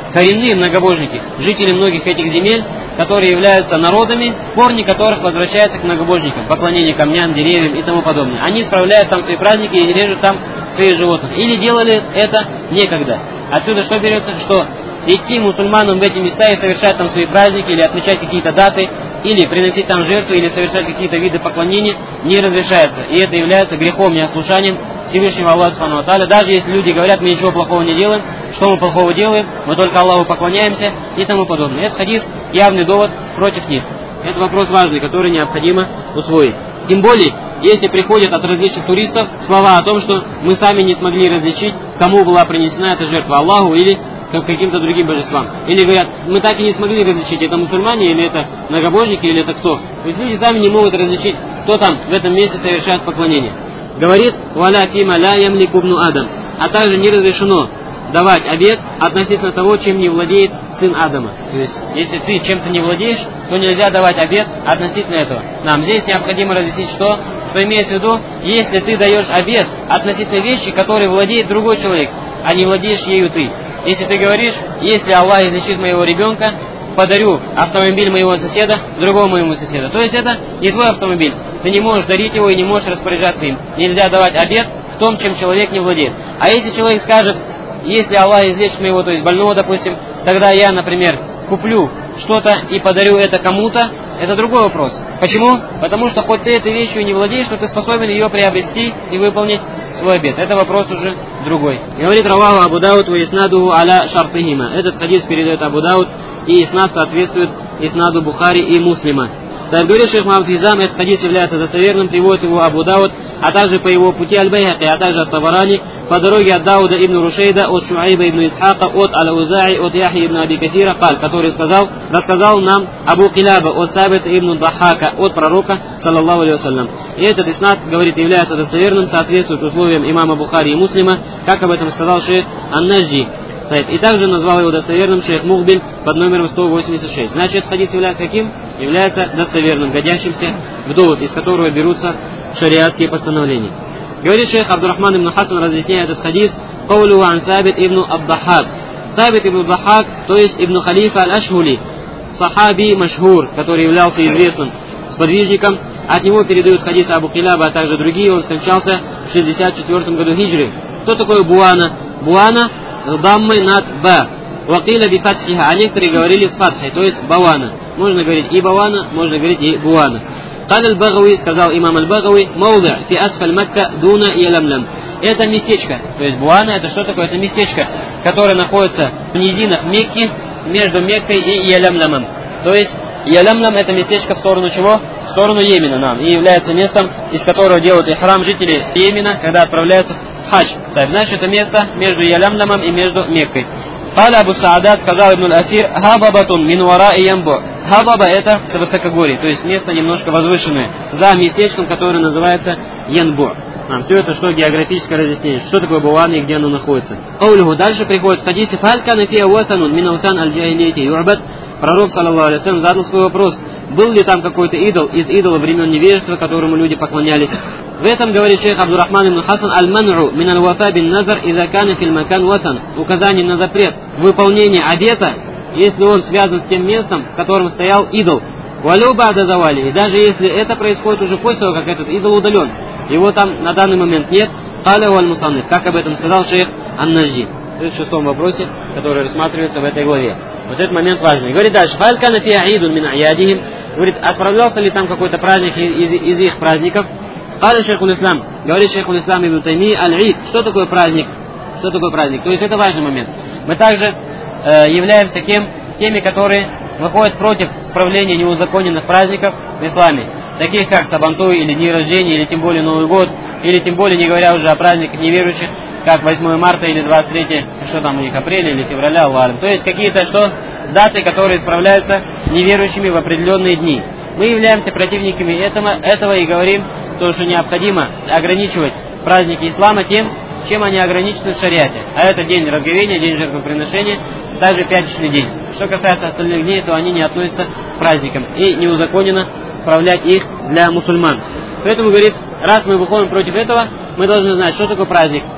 коренные многобожники, жители многих этих земель, которые являются народами, корни которых возвращаются к многобожникам, поклонению камням, деревьям и тому подобное. Они справляют там свои праздники и режут там своих животных. Или делали это некогда. Отсюда что берется? Что идти мусульманам в эти места и совершать там свои праздники, или отмечать какие-то даты, или приносить там жертву, или совершать какие-то виды поклонения не разрешается. И это является грехом, неослушанием Всевышнего Аллаха Субхану ва Тааля. Даже если люди говорят, мы ничего плохого не делаем, что мы плохого делаем, мы только Аллаху поклоняемся и тому подобное. Этот хадис явный довод против них. Это вопрос важный, который необходимо усвоить. Тем более, если приходят от различных туристов слова о том, что мы сами не смогли различить, кому была принесена эта жертва, Аллаху или каким-то другим божествам. Или говорят, мы так и не смогли различить, это мусульмане, или это многобожники, или это кто. То есть люди сами не могут различить, кто там в этом месте совершает поклонение. Говорит, «Валя фима ля ямлику ибну Адам», а также не разрешено давать обет относительно того, чем не владеет сын Адама. То есть, если ты чем-то не владеешь, то нельзя давать обет относительно этого. Нам здесь необходимо разъяснить, что имеется в виду, если ты даешь обет относительно вещи, которой владеет другой человек, а не владеешь ею ты. Если ты говоришь, если Аллах излечит моего ребенка, подарю автомобиль моего соседа другому моему соседу. То есть это не твой автомобиль. Ты не можешь дарить его и не можешь распоряжаться им. Нельзя давать обет в том, чем человек не владеет. А если человек скажет, если Аллах излечит моего, то есть больного, допустим, тогда я, например, куплю что-то и подарю это кому-то, это другой вопрос. Почему? Потому что хоть ты этой вещью не владеешь, но ты способен ее приобрести и выполнить свой обет. Это вопрос уже другой. Говорит Раваху Абу Дауд ва иснадуху аля шартихима. Этот хадис передает Абу Дауд, и иснад соответствует иснаду Бухари и Муслима. Так говорит шейх Мухаммад Физам, этот хадис является достоверным, приводит его Абу Дауд, а также по его пути Аль-Байхаки, а также от Табарани, по дороге от Дауда ибн Рушейда, от Шуайба ибн Исхака, от Аль-Узаи, от Яхи ибн Аби Катира, который рассказал нам Абу Килаба, от Сабита ибн Дахака, от пророка, саллаллаху алейхи вассалям. И этот иснад, говорит, является достоверным, соответствует условиям имама Бухари и Муслима, как об этом сказал шейх Ан-Наджди. И также назвал его достоверным шейх Мухбиль под номером 186. Значит, хадис является каким? Является достоверным, годящимся в довод, из которого берутся шариатские постановления. Говорит шейх Абдурахман ибн Хасан, разъясняя этот хадис, «Каулю ан Сабит ибн Абдахак». Сабит ибн Абдахак, то есть ибн Халифа аль-Ашхули, сахаби машхур, который являлся известным сподвижником. От него передают хадис Абу Килаба, а также другие. Он скончался в 64 году хиджры. Кто такой Буана? Буана с даммой над Ба. Вакиля би фатхиха, а некоторые говорили с фатхой, то есть Бавана. Можно говорить и Бавана, можно говорить и Буана. Каль аль-Багави, сказал имам аль-Багави, мауды фи асфаль Макка дуна и Ялямлям. Это местечко, то есть Буана, это что такое? Это местечко, которое находится в низинах Мекки, между Меккой и Ялямлямом. То есть Ялямлям это местечко в сторону чего? В сторону Йемена нам. И является местом, из которого делают ихрам жители Йемена, когда отправляются в хадж. Так, значит, это место между Ялямлямом и между Меккой. Каля Абу Саадат, сказал Ибн Асир, хабабатун мин вара и ямбу. Хабаба это высокогорье, то есть место немножко возвышенное, за местечком, которое называется Янбу. Все это что географическое разъяснение, что такое Буана и где оно находится. Аулюху дальше приходит в хадисе фалька нафия уасанун мин аусан аль-джахилияти юрбат. Пророк, саллаллаху алейхи вассалям, задал свой вопрос, был ли там какой-то идол из идолов времен невежества, которому люди поклонялись. В этом говорит шейх Абдурахман ибн Хасан аль-ман'у мин аль-вафа бин назар иза кана фил макан васан. Указание на запрет выполнения обета, если он связан с тем местом, в котором стоял идол. Валю ба'да завали. И даже если это происходит уже после того, как этот идол удален, его там на данный момент нет, каля валь-мусанниф, как об этом сказал шейх Ан-Наджди. В шестом вопросе, который рассматривается в этой главе. Вот этот момент важный. Говорит дальше. Фалькана фи аидун мин аядихим. Говорит, отправлялся ли там какой-то праздник из их праздников? Каля шейхул ислам. Говорит шейхул ислам ибн Тайми аль-Ид. Что такое праздник? Что такое праздник? То есть это важный момент. Мы также являемся теми, которые выходят против справления неузаконенных праздников в исламе. Таких как Сабантуй или дни рождения, или тем более Новый год, или тем более не говоря уже о праздниках неверующих, как 8 марта или 23, что там у них, апреля или февраля, Аллах. То есть какие-то даты, которые справляются неверующими в определенные дни. Мы являемся противниками этого и говорим, что необходимо ограничивать праздники ислама тем, чем они ограничены в шариате. А это день разговения, день жертвоприношения, даже пятничный день. Что касается остальных дней, то они не относятся к праздникам. И неузаконено справлять их для мусульман. Поэтому, говорит, раз мы выходим против этого, мы должны знать, что такое праздник.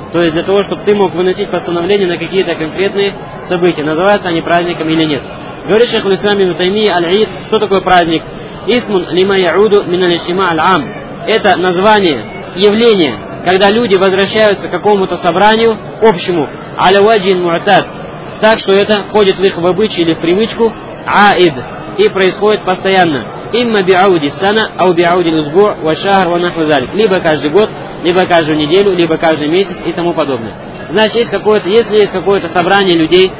То есть для того, чтобы ты мог выносить постановления на какие-то конкретные события. Называются они праздником или нет. Говорит шейх аль-Ислам ибн Таймия: аль-Ид, что такое праздник? Исмун лима яуду мин аль-иджтима аль-ам. Это название, явление, когда люди возвращаются к какому-то собранию общему, аля ваджин му'тад, так что это входит в их в обычай или в привычку, аид, и происходит постоянно. Имма биауди сана, ау биауди лузбу, ва шахр, ва нахву залик. Либо каждый год, либо каждую неделю, либо каждый месяц и тому подобное. Значит, если есть какое-то собрание людей,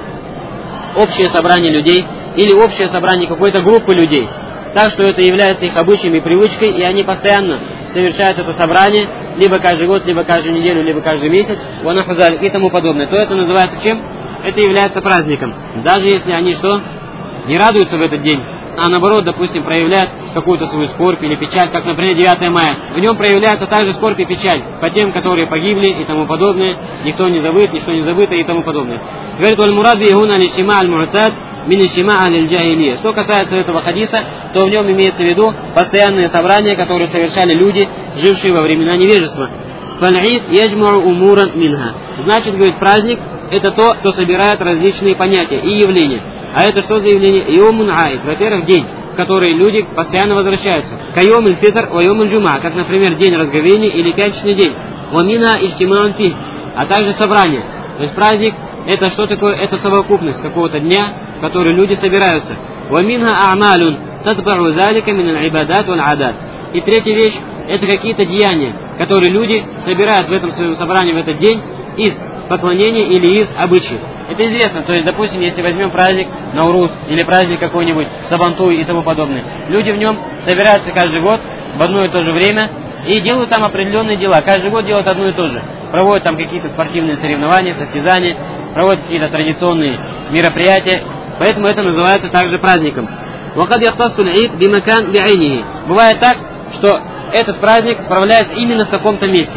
общее собрание людей, или общее собрание какой-то группы людей, так что это является их обычаем и привычкой, и они постоянно совершают это собрание, либо каждый год, либо каждую неделю, либо каждый месяц, ва нахву залик и тому подобное, то это называется чем? Это является праздником. Даже если они что? Не радуются в этот день, а наоборот, допустим, проявляют какую-то свою скорбь или печаль, как, например, 9 мая. В нем проявляется также скорбь и печаль по тем, которые погибли и тому подобное. Никто не забыт, ничто не забыто и тому подобное. Говорит, «Валь-мурад бигуна лишима аль-му'тад мин ишима аль-джахилия». Что касается этого хадиса, то в нем имеется в виду постоянные собрания, которые совершали люди, жившие во времена невежества. «Фаль-ид яджмау умуран минха». Значит, говорит, праздник — это то, что собирает различные понятия и явления. А это что за явление? Йомун аид. Во-первых, день, в который люди постоянно возвращаются. Кайомун фитр, вайомун джума, как, например, день разговения или пятничный день. Вамина иштимаун фи, а также собрание. То есть праздник — это что такое? Это совокупность какого-то дня, в который люди собираются. Ваминха а'малун татбару залика мин аль-ибадат валь-адат. И третья вещь — это какие-то деяния, которые люди собирают в этом своем собрании в этот день из поклонения или из обычаев. Это известно, то есть, допустим, если возьмем праздник Наурус или праздник какой-нибудь Сабантуй и тому подобное, люди в нем собираются каждый год в одно и то же время и делают там определенные дела. Каждый год делают одно и то же. Проводят там какие-то спортивные соревнования, состязания, проводят какие-то традиционные мероприятия, поэтому это называется также праздником. Бывает так, что этот праздник справляется именно в каком-то месте.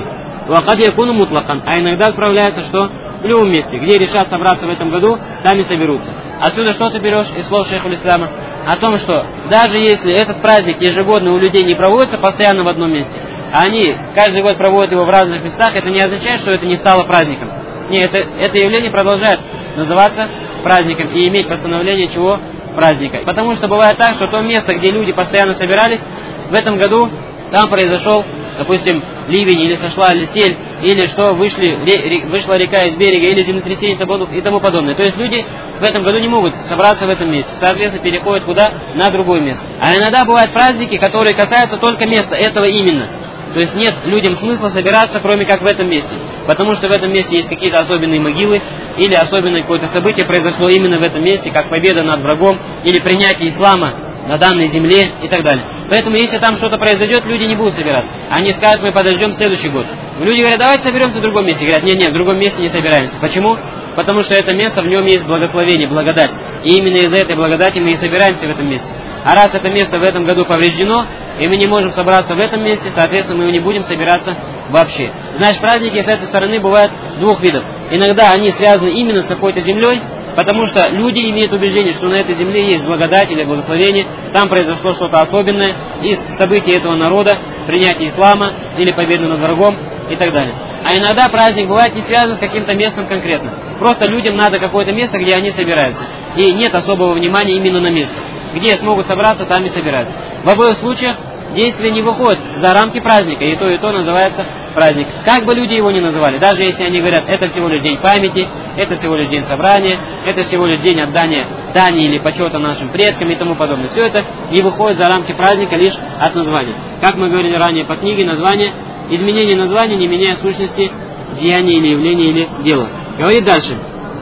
А иногда справляется что? В любом месте, где решат собраться в этом году, там и соберутся. Отсюда что ты берешь из слов шейха аль-Ислама? О том, что даже если этот праздник ежегодно у людей не проводится постоянно в одном месте, а они каждый год проводят его в разных местах, это не означает, что это не стало праздником. Нет, это явление продолжает называться праздником и иметь постановление чего? Праздника. Потому что бывает так, что то место, где люди постоянно собирались, в этом году там произошел, допустим, ливень, или сошла сель, или что, вышла река из берега, или землетрясение и тому подобное. То есть люди в этом году не могут собраться в этом месте. Соответственно, переходят куда? На другое место. А иногда бывают праздники, которые касаются только места этого именно. То есть нет людям смысла собираться, кроме как в этом месте. Потому что в этом месте есть какие-то особенные могилы, или особенное какое-то событие произошло именно в этом месте, как победа над врагом, или принятие ислама на данной земле и так далее. Поэтому, если там что-то произойдет, люди не будут собираться. Они скажут, мы подождем следующий год. Люди говорят, давайте соберемся в другом месте. Говорят, нет, в другом месте не собираемся. Почему? Потому что это место, в нем есть благословение, благодать. И именно из-за этой благодати мы и собираемся в этом месте. А раз это место в этом году повреждено, и мы не можем собраться в этом месте, соответственно, мы не будем собираться вообще. Значит, праздники с этой стороны бывают двух видов. Иногда они связаны именно с какой-то землей, потому что люди имеют убеждение, что на этой земле есть благодать или благословение, там произошло что-то особенное из событий этого народа, принятие ислама или победы над врагом и так далее. А иногда праздник бывает не связан с каким-то местом конкретно. Просто людям надо какое-то место, где они собираются. И нет особого внимания именно на место. Где смогут собраться, там и собираются. В обоих случаях действие не выходит за рамки праздника, и то называется праздник. Как бы люди его ни называли, даже если они говорят, это всего лишь день памяти, это всего лишь день собрания, это всего лишь день отдания дани или почета нашим предкам и тому подобное. Все это не выходит за рамки праздника лишь от названия. Как мы говорили ранее по книге, изменение названия не меняя сущности деяния или явления или дела. Говорит дальше.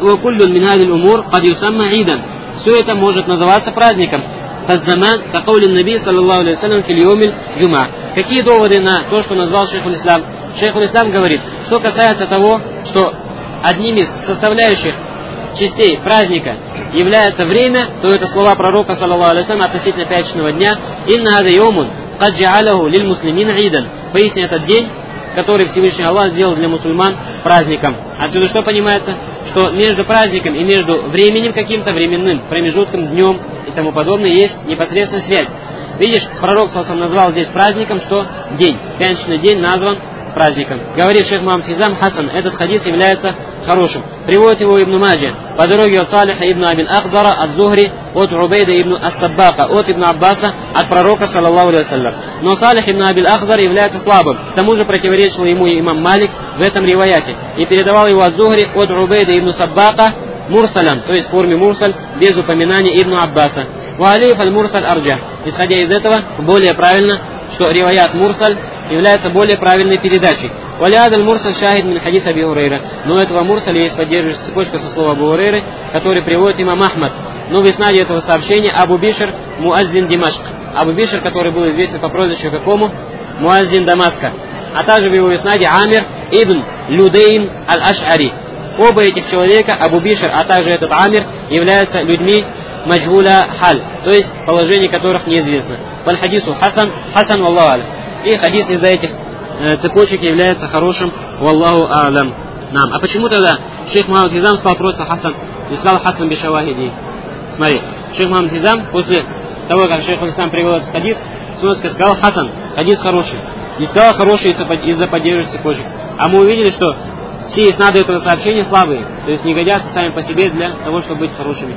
Все это может называться праздником. Какие доводы на то, что назвал шейх аль-Ислам? Шейх аль-Ислам говорит, что касается того, что одним из составляющих частей праздника является время, то это слова пророка саллаллаху алейхи вассалям относительно пятничного дня. Инна хада йомун кад джа'аляху лиль муслимин идан. Поясни, этот день, который Всевышний Аллах сделал для мусульман праздником. Отсюда что понимается? Что между праздником и между временем каким-то, временным промежутком, днем и тому подобное, есть непосредственная связь. Видишь, пророк назвал здесь праздником, что день. Пятничный день назван праздником. Говорит шейх Мухаммад Хизам: хасан, этот хадис является хорошим. Приводит его Ибн Маджа по дороге от Салиха ибн Абиль Ахдара от Зухри, от Убейда ибн Ас-Саббака, от Ибн Аббаса, от пророка, саллаллаху алейхи вассалям. Но Салих ибн Абиль Ахдар является слабым. К тому же противоречил ему имам Малик в этом риваяте и передавал его от Зухри, от Убейда ибн Саббака мурсалян, то есть в форме мурсаль, без упоминания Ибн Аббаса. Валиф аль-мурсаль арджа. Исходя из этого, более правильно, что риваят мурсаль является более правильной передачей. Валиад аль-мурсаль шахид мин хадис Аби Хурайра. Но у этого мурсаля есть поддерживающая цепочка со слова Абу Хурайры, который приводит имам Ахмад. Но в иснаде этого сообщения Абу Бишр муаззин Димашк. Абу Бишр, который был известен по прозвищу какому? Муаззин Дамаска. А также в его иснаде Амир ибн Людейн аль-Аш'ари. Оба этих человека, Абу Бишр, а также этот Амир, являются людьми маджгуля халь, то есть положение которых неизвестно. Валь хадису хасан валлаху алям. И хадис из-за этих цепочек является хорошим, валлаху алям. А почему тогда шейх Мухаммад Хизам сказал просто хасан, не сказал хасан бишавахиди? Смотри, шейх Мухаммад Хизам после того, как шейх Ислам привел этот хадис, сказал хасан, хадис хороший. Не сказал хороший из-за поддерживающих цепочек. А мы увидели, что все иснады этого сообщения слабые, то есть не годятся сами по себе для того, чтобы быть хорошими.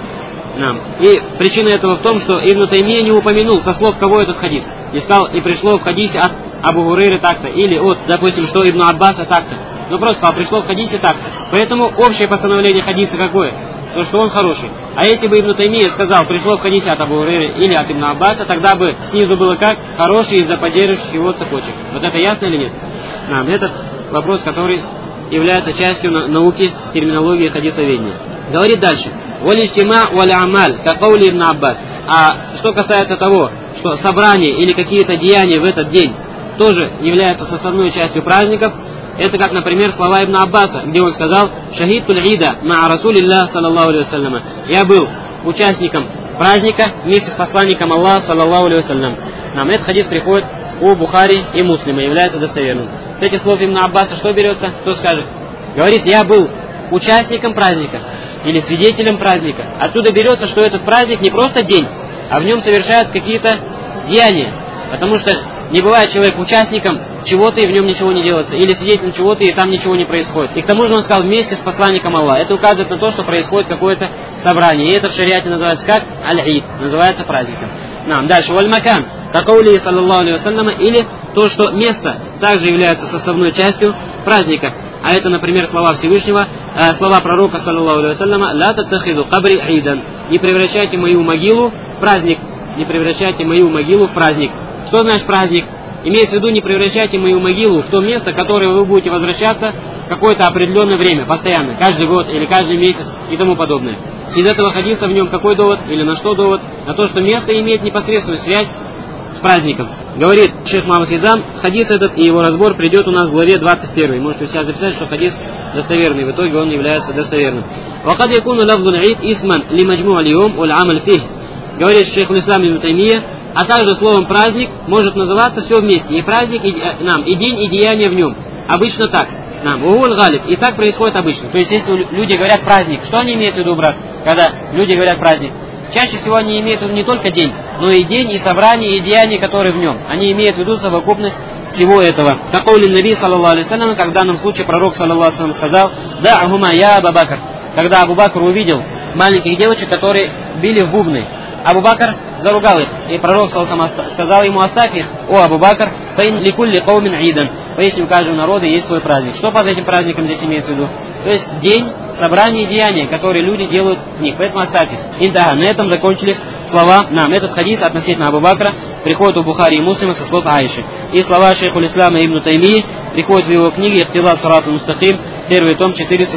И причина этого в том, что Ибн Таймия не упомянул со слов кого этот хадис. Не сказал, и пришло в хадисе от Абу Хурайры так-то, или от, допустим, что Ибн Аббаса так-то. Но просто сказал, пришло в хадисе так-то. Поэтому общее постановление хадиса какое? То, что он хороший. А если бы Ибн Таймия сказал, пришло в хадисе от Абу Хурайры или от Ибн Аббаса, тогда бы снизу было как? Хороший из-за поддерживающих его цепочек. Вот это ясно или нет? Этот вопрос, который является частью науки терминологии хадисоведения. Говорит дальше. «Валиштима валямаль, как каули Ибн Аббас». А что касается того, что собрание или какие-то деяния в этот день тоже являются составной частью праздников, это как, например, слова Ибн Аббаса, где он сказал: «Шахид туль-ида ма расулиллах, саллаллаху алейхи вассалям». Я был участником праздника вместе с посланником Аллаха, саллаллаху алейхи вассалям. Этот хадис приходит у Бухари и Муслима, является достоверным. С этих слов Ибн Аббаса что берется? Кто скажет? Говорит: я был участником праздника или свидетелем праздника. Отсюда берется, что этот праздник не просто день, а в нем совершаются какие-то деяния. Потому что не бывает человек участником чего-то и в нем ничего не делается, или свидетелем чего-то и там ничего не происходит. И к тому же он сказал вместе с посланником Аллаха. Это указывает на то, что происходит какое-то собрание. И это в шариате называется как? Аль-Ид, называется праздником. Дальше. Валь-Макан, как каули саллаллаху алейхи вассалям, или то, что место также является составной частью праздника. А это, например, слова Всевышнего, слова пророка, саллаллаху алейхи вассалям: «Ла таттахиду кабри идан». Не превращайте мою могилу в праздник. Не превращайте мою могилу в праздник. Что значит праздник? Имеется в виду, не превращайте мою могилу в то место, в которое вы будете возвращаться какое-то определенное время, постоянно, каждый год или каждый месяц и тому подобное. Из этого хадиса в нем какой довод или на что довод? На то, что место имеет непосредственную связь с праздником. Говорит шейх Мухаммад Хизам, хадис этот и его разбор придет у нас в главе 21. Можете сейчас записать, что хадис достоверный, в итоге он является достоверным. وَقَدْ يَكُونُ لَفْظُ الْعِيدِ إِسْمًا لِمَجْمُوعِ الْيَوْمِ وَالْعَمَلِ فِيهِ. Говорит шейх Ислам ибн Таймия, а также словом праздник может называться все вместе. И праздник, и день, и деяние в нем. Обычно так. Угуль галиб. И так происходит обычно. То есть, если люди говорят праздник, что они имеют в виду, брат, когда люди говорят праздник? Чаще всего они имеют в виду не только день, но и день, и собрание, и деяния, которые в нем. Они имеют в виду совокупность всего этого. Как каули Наби, саллаллаху алейхи вассалям, как в данном случае пророк, саллаллаху алейхи вассалям, сказал: «Да, ахума я Абу Бакр». Когда Абу Бакр увидел маленьких девочек, которые били в бубны, Абу Бакр заругал их, и пророк сказал ему: «Оставь их, о Абу Бакр, фаин ликулли каумин идан». Поясню, у каждого народа есть свой праздник. Что под этим праздником здесь имеется в виду? То есть день, собрание и деяния, которые люди делают в них. Поэтому оставь их. И да, на этом закончились слова. Этот хадис относительно Абу Бакра приходит у Бухари и Муслима со слов Аиши. И слова шейху Ислама Ибн Таймии приходят в его книге «Иктида сират аль-мустаким», первый том,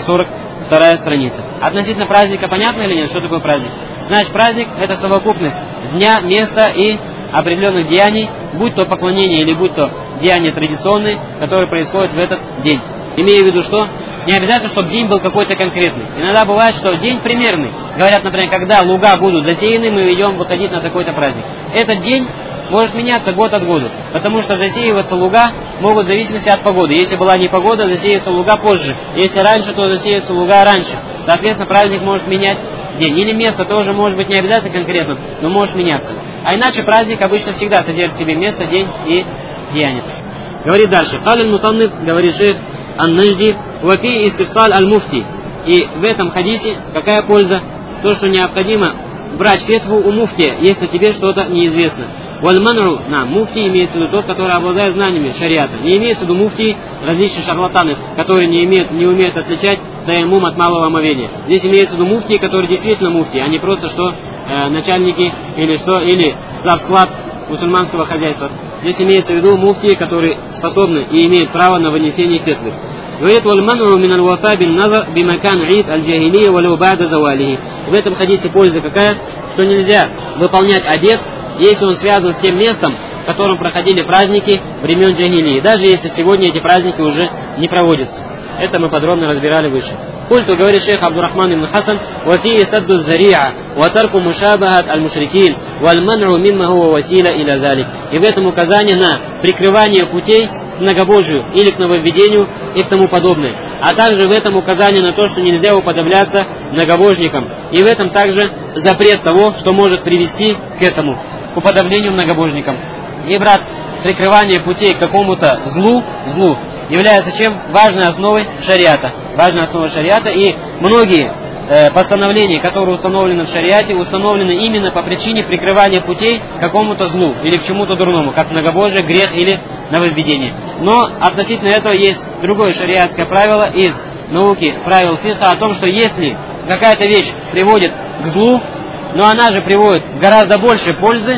442 страница. Относительно праздника понятно или нет? Что такое праздник? Значит, праздник – это совокупность дня, места и определенных деяний, будь то поклонение или будь то деяния традиционные, которые происходят в этот день. Имея в виду, что не обязательно, чтобы день был какой-то конкретный. Иногда бывает, что день примерный. Говорят, например, когда луга будут засеяны, мы идем выходить на такой-то праздник. Этот день может меняться год от года, потому что засеиваться луга могут в зависимости от погоды. Если была непогода, засеется луга позже. Если раньше, то засеется луга раньше. Соответственно, праздник может менять день. Или место тоже может быть не обязательно конкретным, но может меняться. А иначе праздник обычно всегда содержит в себе место, день и деяние. Говорит дальше. Каль аль-Мусанниф, говорит шейх ан-Нажди, вафи истифсаль аль-Муфти. И в этом хадисе какая польза? То, что необходимо брать фетву у муфтия, если тебе что-то неизвестно. Валь-манру, муфти имеется в виду тот, который обладает знаниями шариата. Не имеется в виду муфти различные шарлатаны, которые не умеют отличать таяммум от малого омовения. Здесь имеется в виду муфти, которые действительно муфти, а не просто что начальники или завсклад мусульманского хозяйства. Здесь имеется в виду муфти, которые способны и имеют право на вынесение фетвы. Говорит, валь-манру мин аль-вафа бин назар бимакан ид аль-джахилия валю ба'да завалихи. В этом хадисе польза какая? Что нельзя выполнять обет, если он связан с тем местом, в котором проходили праздники времен джахилии, даже если сегодня эти праздники уже не проводятся. Это мы подробно разбирали выше. Культу, говорит шейх Абдурахман ибн Хасан, вафи садду зари'а, ватарку мушабахат аль-мушрикин, валь-манру мимма хуа василя иля залик. И в этом указание на прикрывание путей к многобожию или к нововведению и к тому подобное. А также в этом указание на то, что нельзя уподобляться многобожникам. И в этом также запрет того, что может привести к этому, к уподоблению многобожникам. И, брат, прикрывание путей к какому-то злу является чем? Важной основой шариата. Важной основой шариата. И многие постановления, которые установлены в шариате, установлены именно по причине прикрывания путей к какому-то злу или к чему-то дурному, как многобожие, грех или нововведение. Но относительно этого есть другое шариатское правило из науки, правил фикха, о том, что если какая-то вещь приводит к злу, но она же приводит к гораздо большей пользе,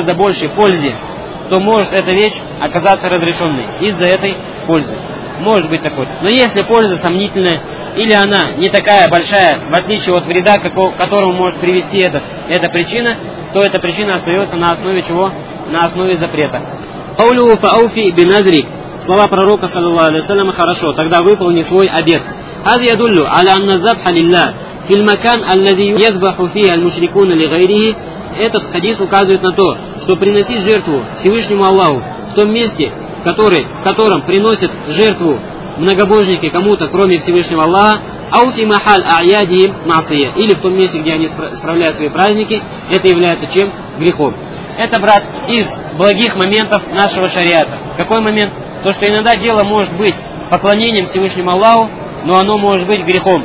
то может эта вещь оказаться разрешенной из-за этой пользы. Может быть такой. Но если польза сомнительная, или она не такая большая, в отличие от вреда, к которому может привести эта причина, то эта причина остается на основе чего? На основе запрета. Каулюху фауфи биназрик. Слова пророка, саллаллаху алейхи вассаляма, хорошо, тогда выполни свой обет. Хаз ядуллю аля анна забха лилля фил макан аллади язбаху фиха аль-мушрикуна ли гайрихи. Этот хадис указывает на то, что приносить жертву Всевышнему Аллаху в том месте, в котором приносят жертву многобожники кому-то, кроме Всевышнего Аллаха, ауфи махаль а'ядихим масия, или в том месте, где они справляют свои праздники, это является чем? Грехом. Это, брат, из благих моментов нашего шариата. Какой момент? То, что иногда дело может быть поклонением Всевышнему Аллаху, но оно может быть грехом.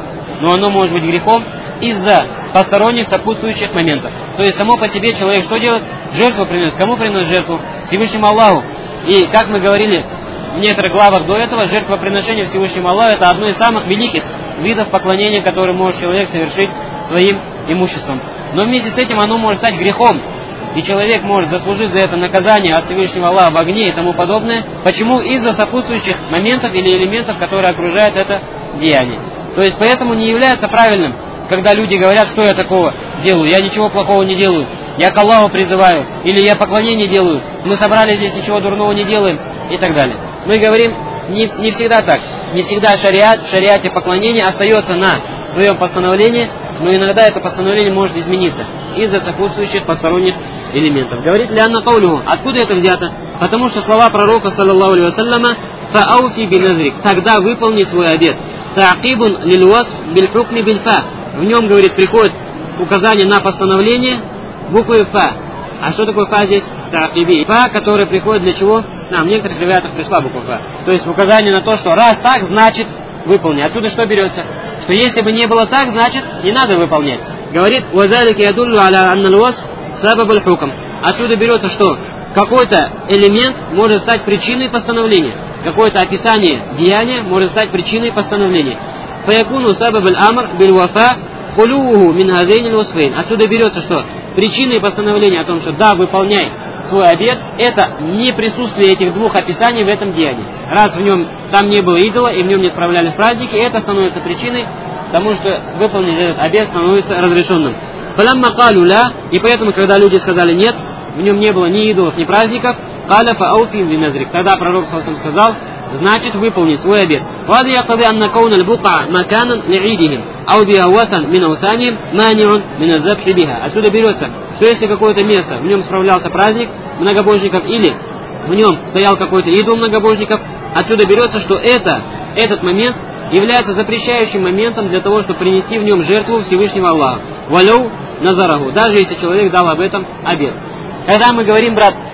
Из-за посторонних сопутствующих моментов. То есть само по себе человек что делает? Жертву приносит. Кому приносит жертву? Всевышнему Аллаху. И, как мы говорили в некоторых главах до этого, жертвоприношение Всевышнему Аллаху — это одно из самых великих видов поклонения, которые может человек совершить своим имуществом. Но вместе с этим оно может стать грехом. И человек может заслужить за это наказание от Всевышнего Аллаха в огне и тому подобное. Почему? Из-за сопутствующих моментов или элементов, которые окружают это деяние. То есть поэтому не является правильным, когда люди говорят, что я такого делаю, я ничего плохого не делаю, я к Аллаху призываю, или я поклонение делаю, мы собрались здесь, ничего дурного не делаем, и так далее. Мы говорим, не всегда так. Не всегда в шариате поклонение остается на своем постановлении, но иногда это постановление может измениться из-за сопутствующих посторонних элементов. Говорит ли Анна Каулюху? Откуда это взято? Потому что слова пророка, саллаллаху алейхи вассаляма, фаауфи биназрик, тогда выполни свой обет. Та'акибун лилуас бильхукми бильфа. В нем, говорит, приходит указание на постановление буквы фа. А что такое фа здесь? Та'акиби. Фа, которая приходит для чего? В некоторых реваятах пришла буква фа. То есть указание на то, что раз так, значит выполни. Отсюда что берется? Что если бы не было так, значит не надо выполнять. Говорит, вазалики ядуллю аля анналуас сабабуль хукам. Отсюда берется, что какой-то элемент может стать причиной постановления. Какое-то описание деяния может стать причиной постановления. Фаякуну сабабуль амр биль вафа кулюху мин хазейнил васфейн. Отсюда берется, что причиной постановления о том, что да, выполняй свой обет, это не присутствие этих двух описаний в этом деянии. Раз в нем там не было идола и в нем не справлялись праздники, это становится причиной тому, что выполнить этот обет становится разрешенным. Фалямма калю ля, и поэтому, когда люди сказали нет, в нем не было ни идолов, ни праздников, каля фаауфим биназрик. Тогда пророк саллаллаху сказал, значит выполни свой обет. Вады якади анна кауна аль-бука маканан ли'идихим, ау биавасан мин аусаним маниун мин азабхи биха. Отсюда берется, что если какое-то место, в нем справлялся праздник многобожников, или в нем стоял какой-то идол многобожников, отсюда берется, что этот момент является запрещающим моментом для того, чтобы принести в нем жертву Всевышнего Аллаха. Валяу назараху, даже если человек дал об этом обет. Когда мы говорим, брат,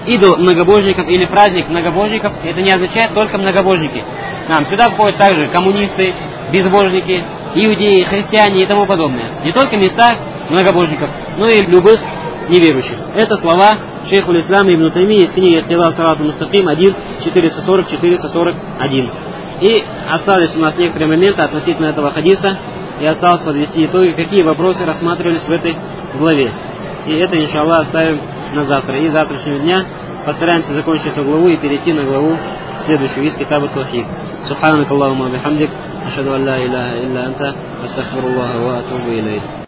идол многобожников или праздник многобожников, это не означает только многобожники. Сюда входят также коммунисты, безбожники, иудеи, христиане и тому подобное. Не только места многобожников, но и любых неверующих. Это слова шейху ислама ибн Таймии из книги «Ихтилаф сират аль-мустаким» 1.440-441. И остались у нас некоторые моменты относительно этого хадиса, и осталось подвести итоги, какие вопросы рассматривались в этой главе. И это, иншаллах, оставим на завтра. И завтрашнего дня постараемся закончить эту главу и перейти на главу следующую из китаба Таухид. Субханак Аллахумма бихамдик, ашхаду ан ла иляха илля анта, астагфируллаха ва атубу илейх.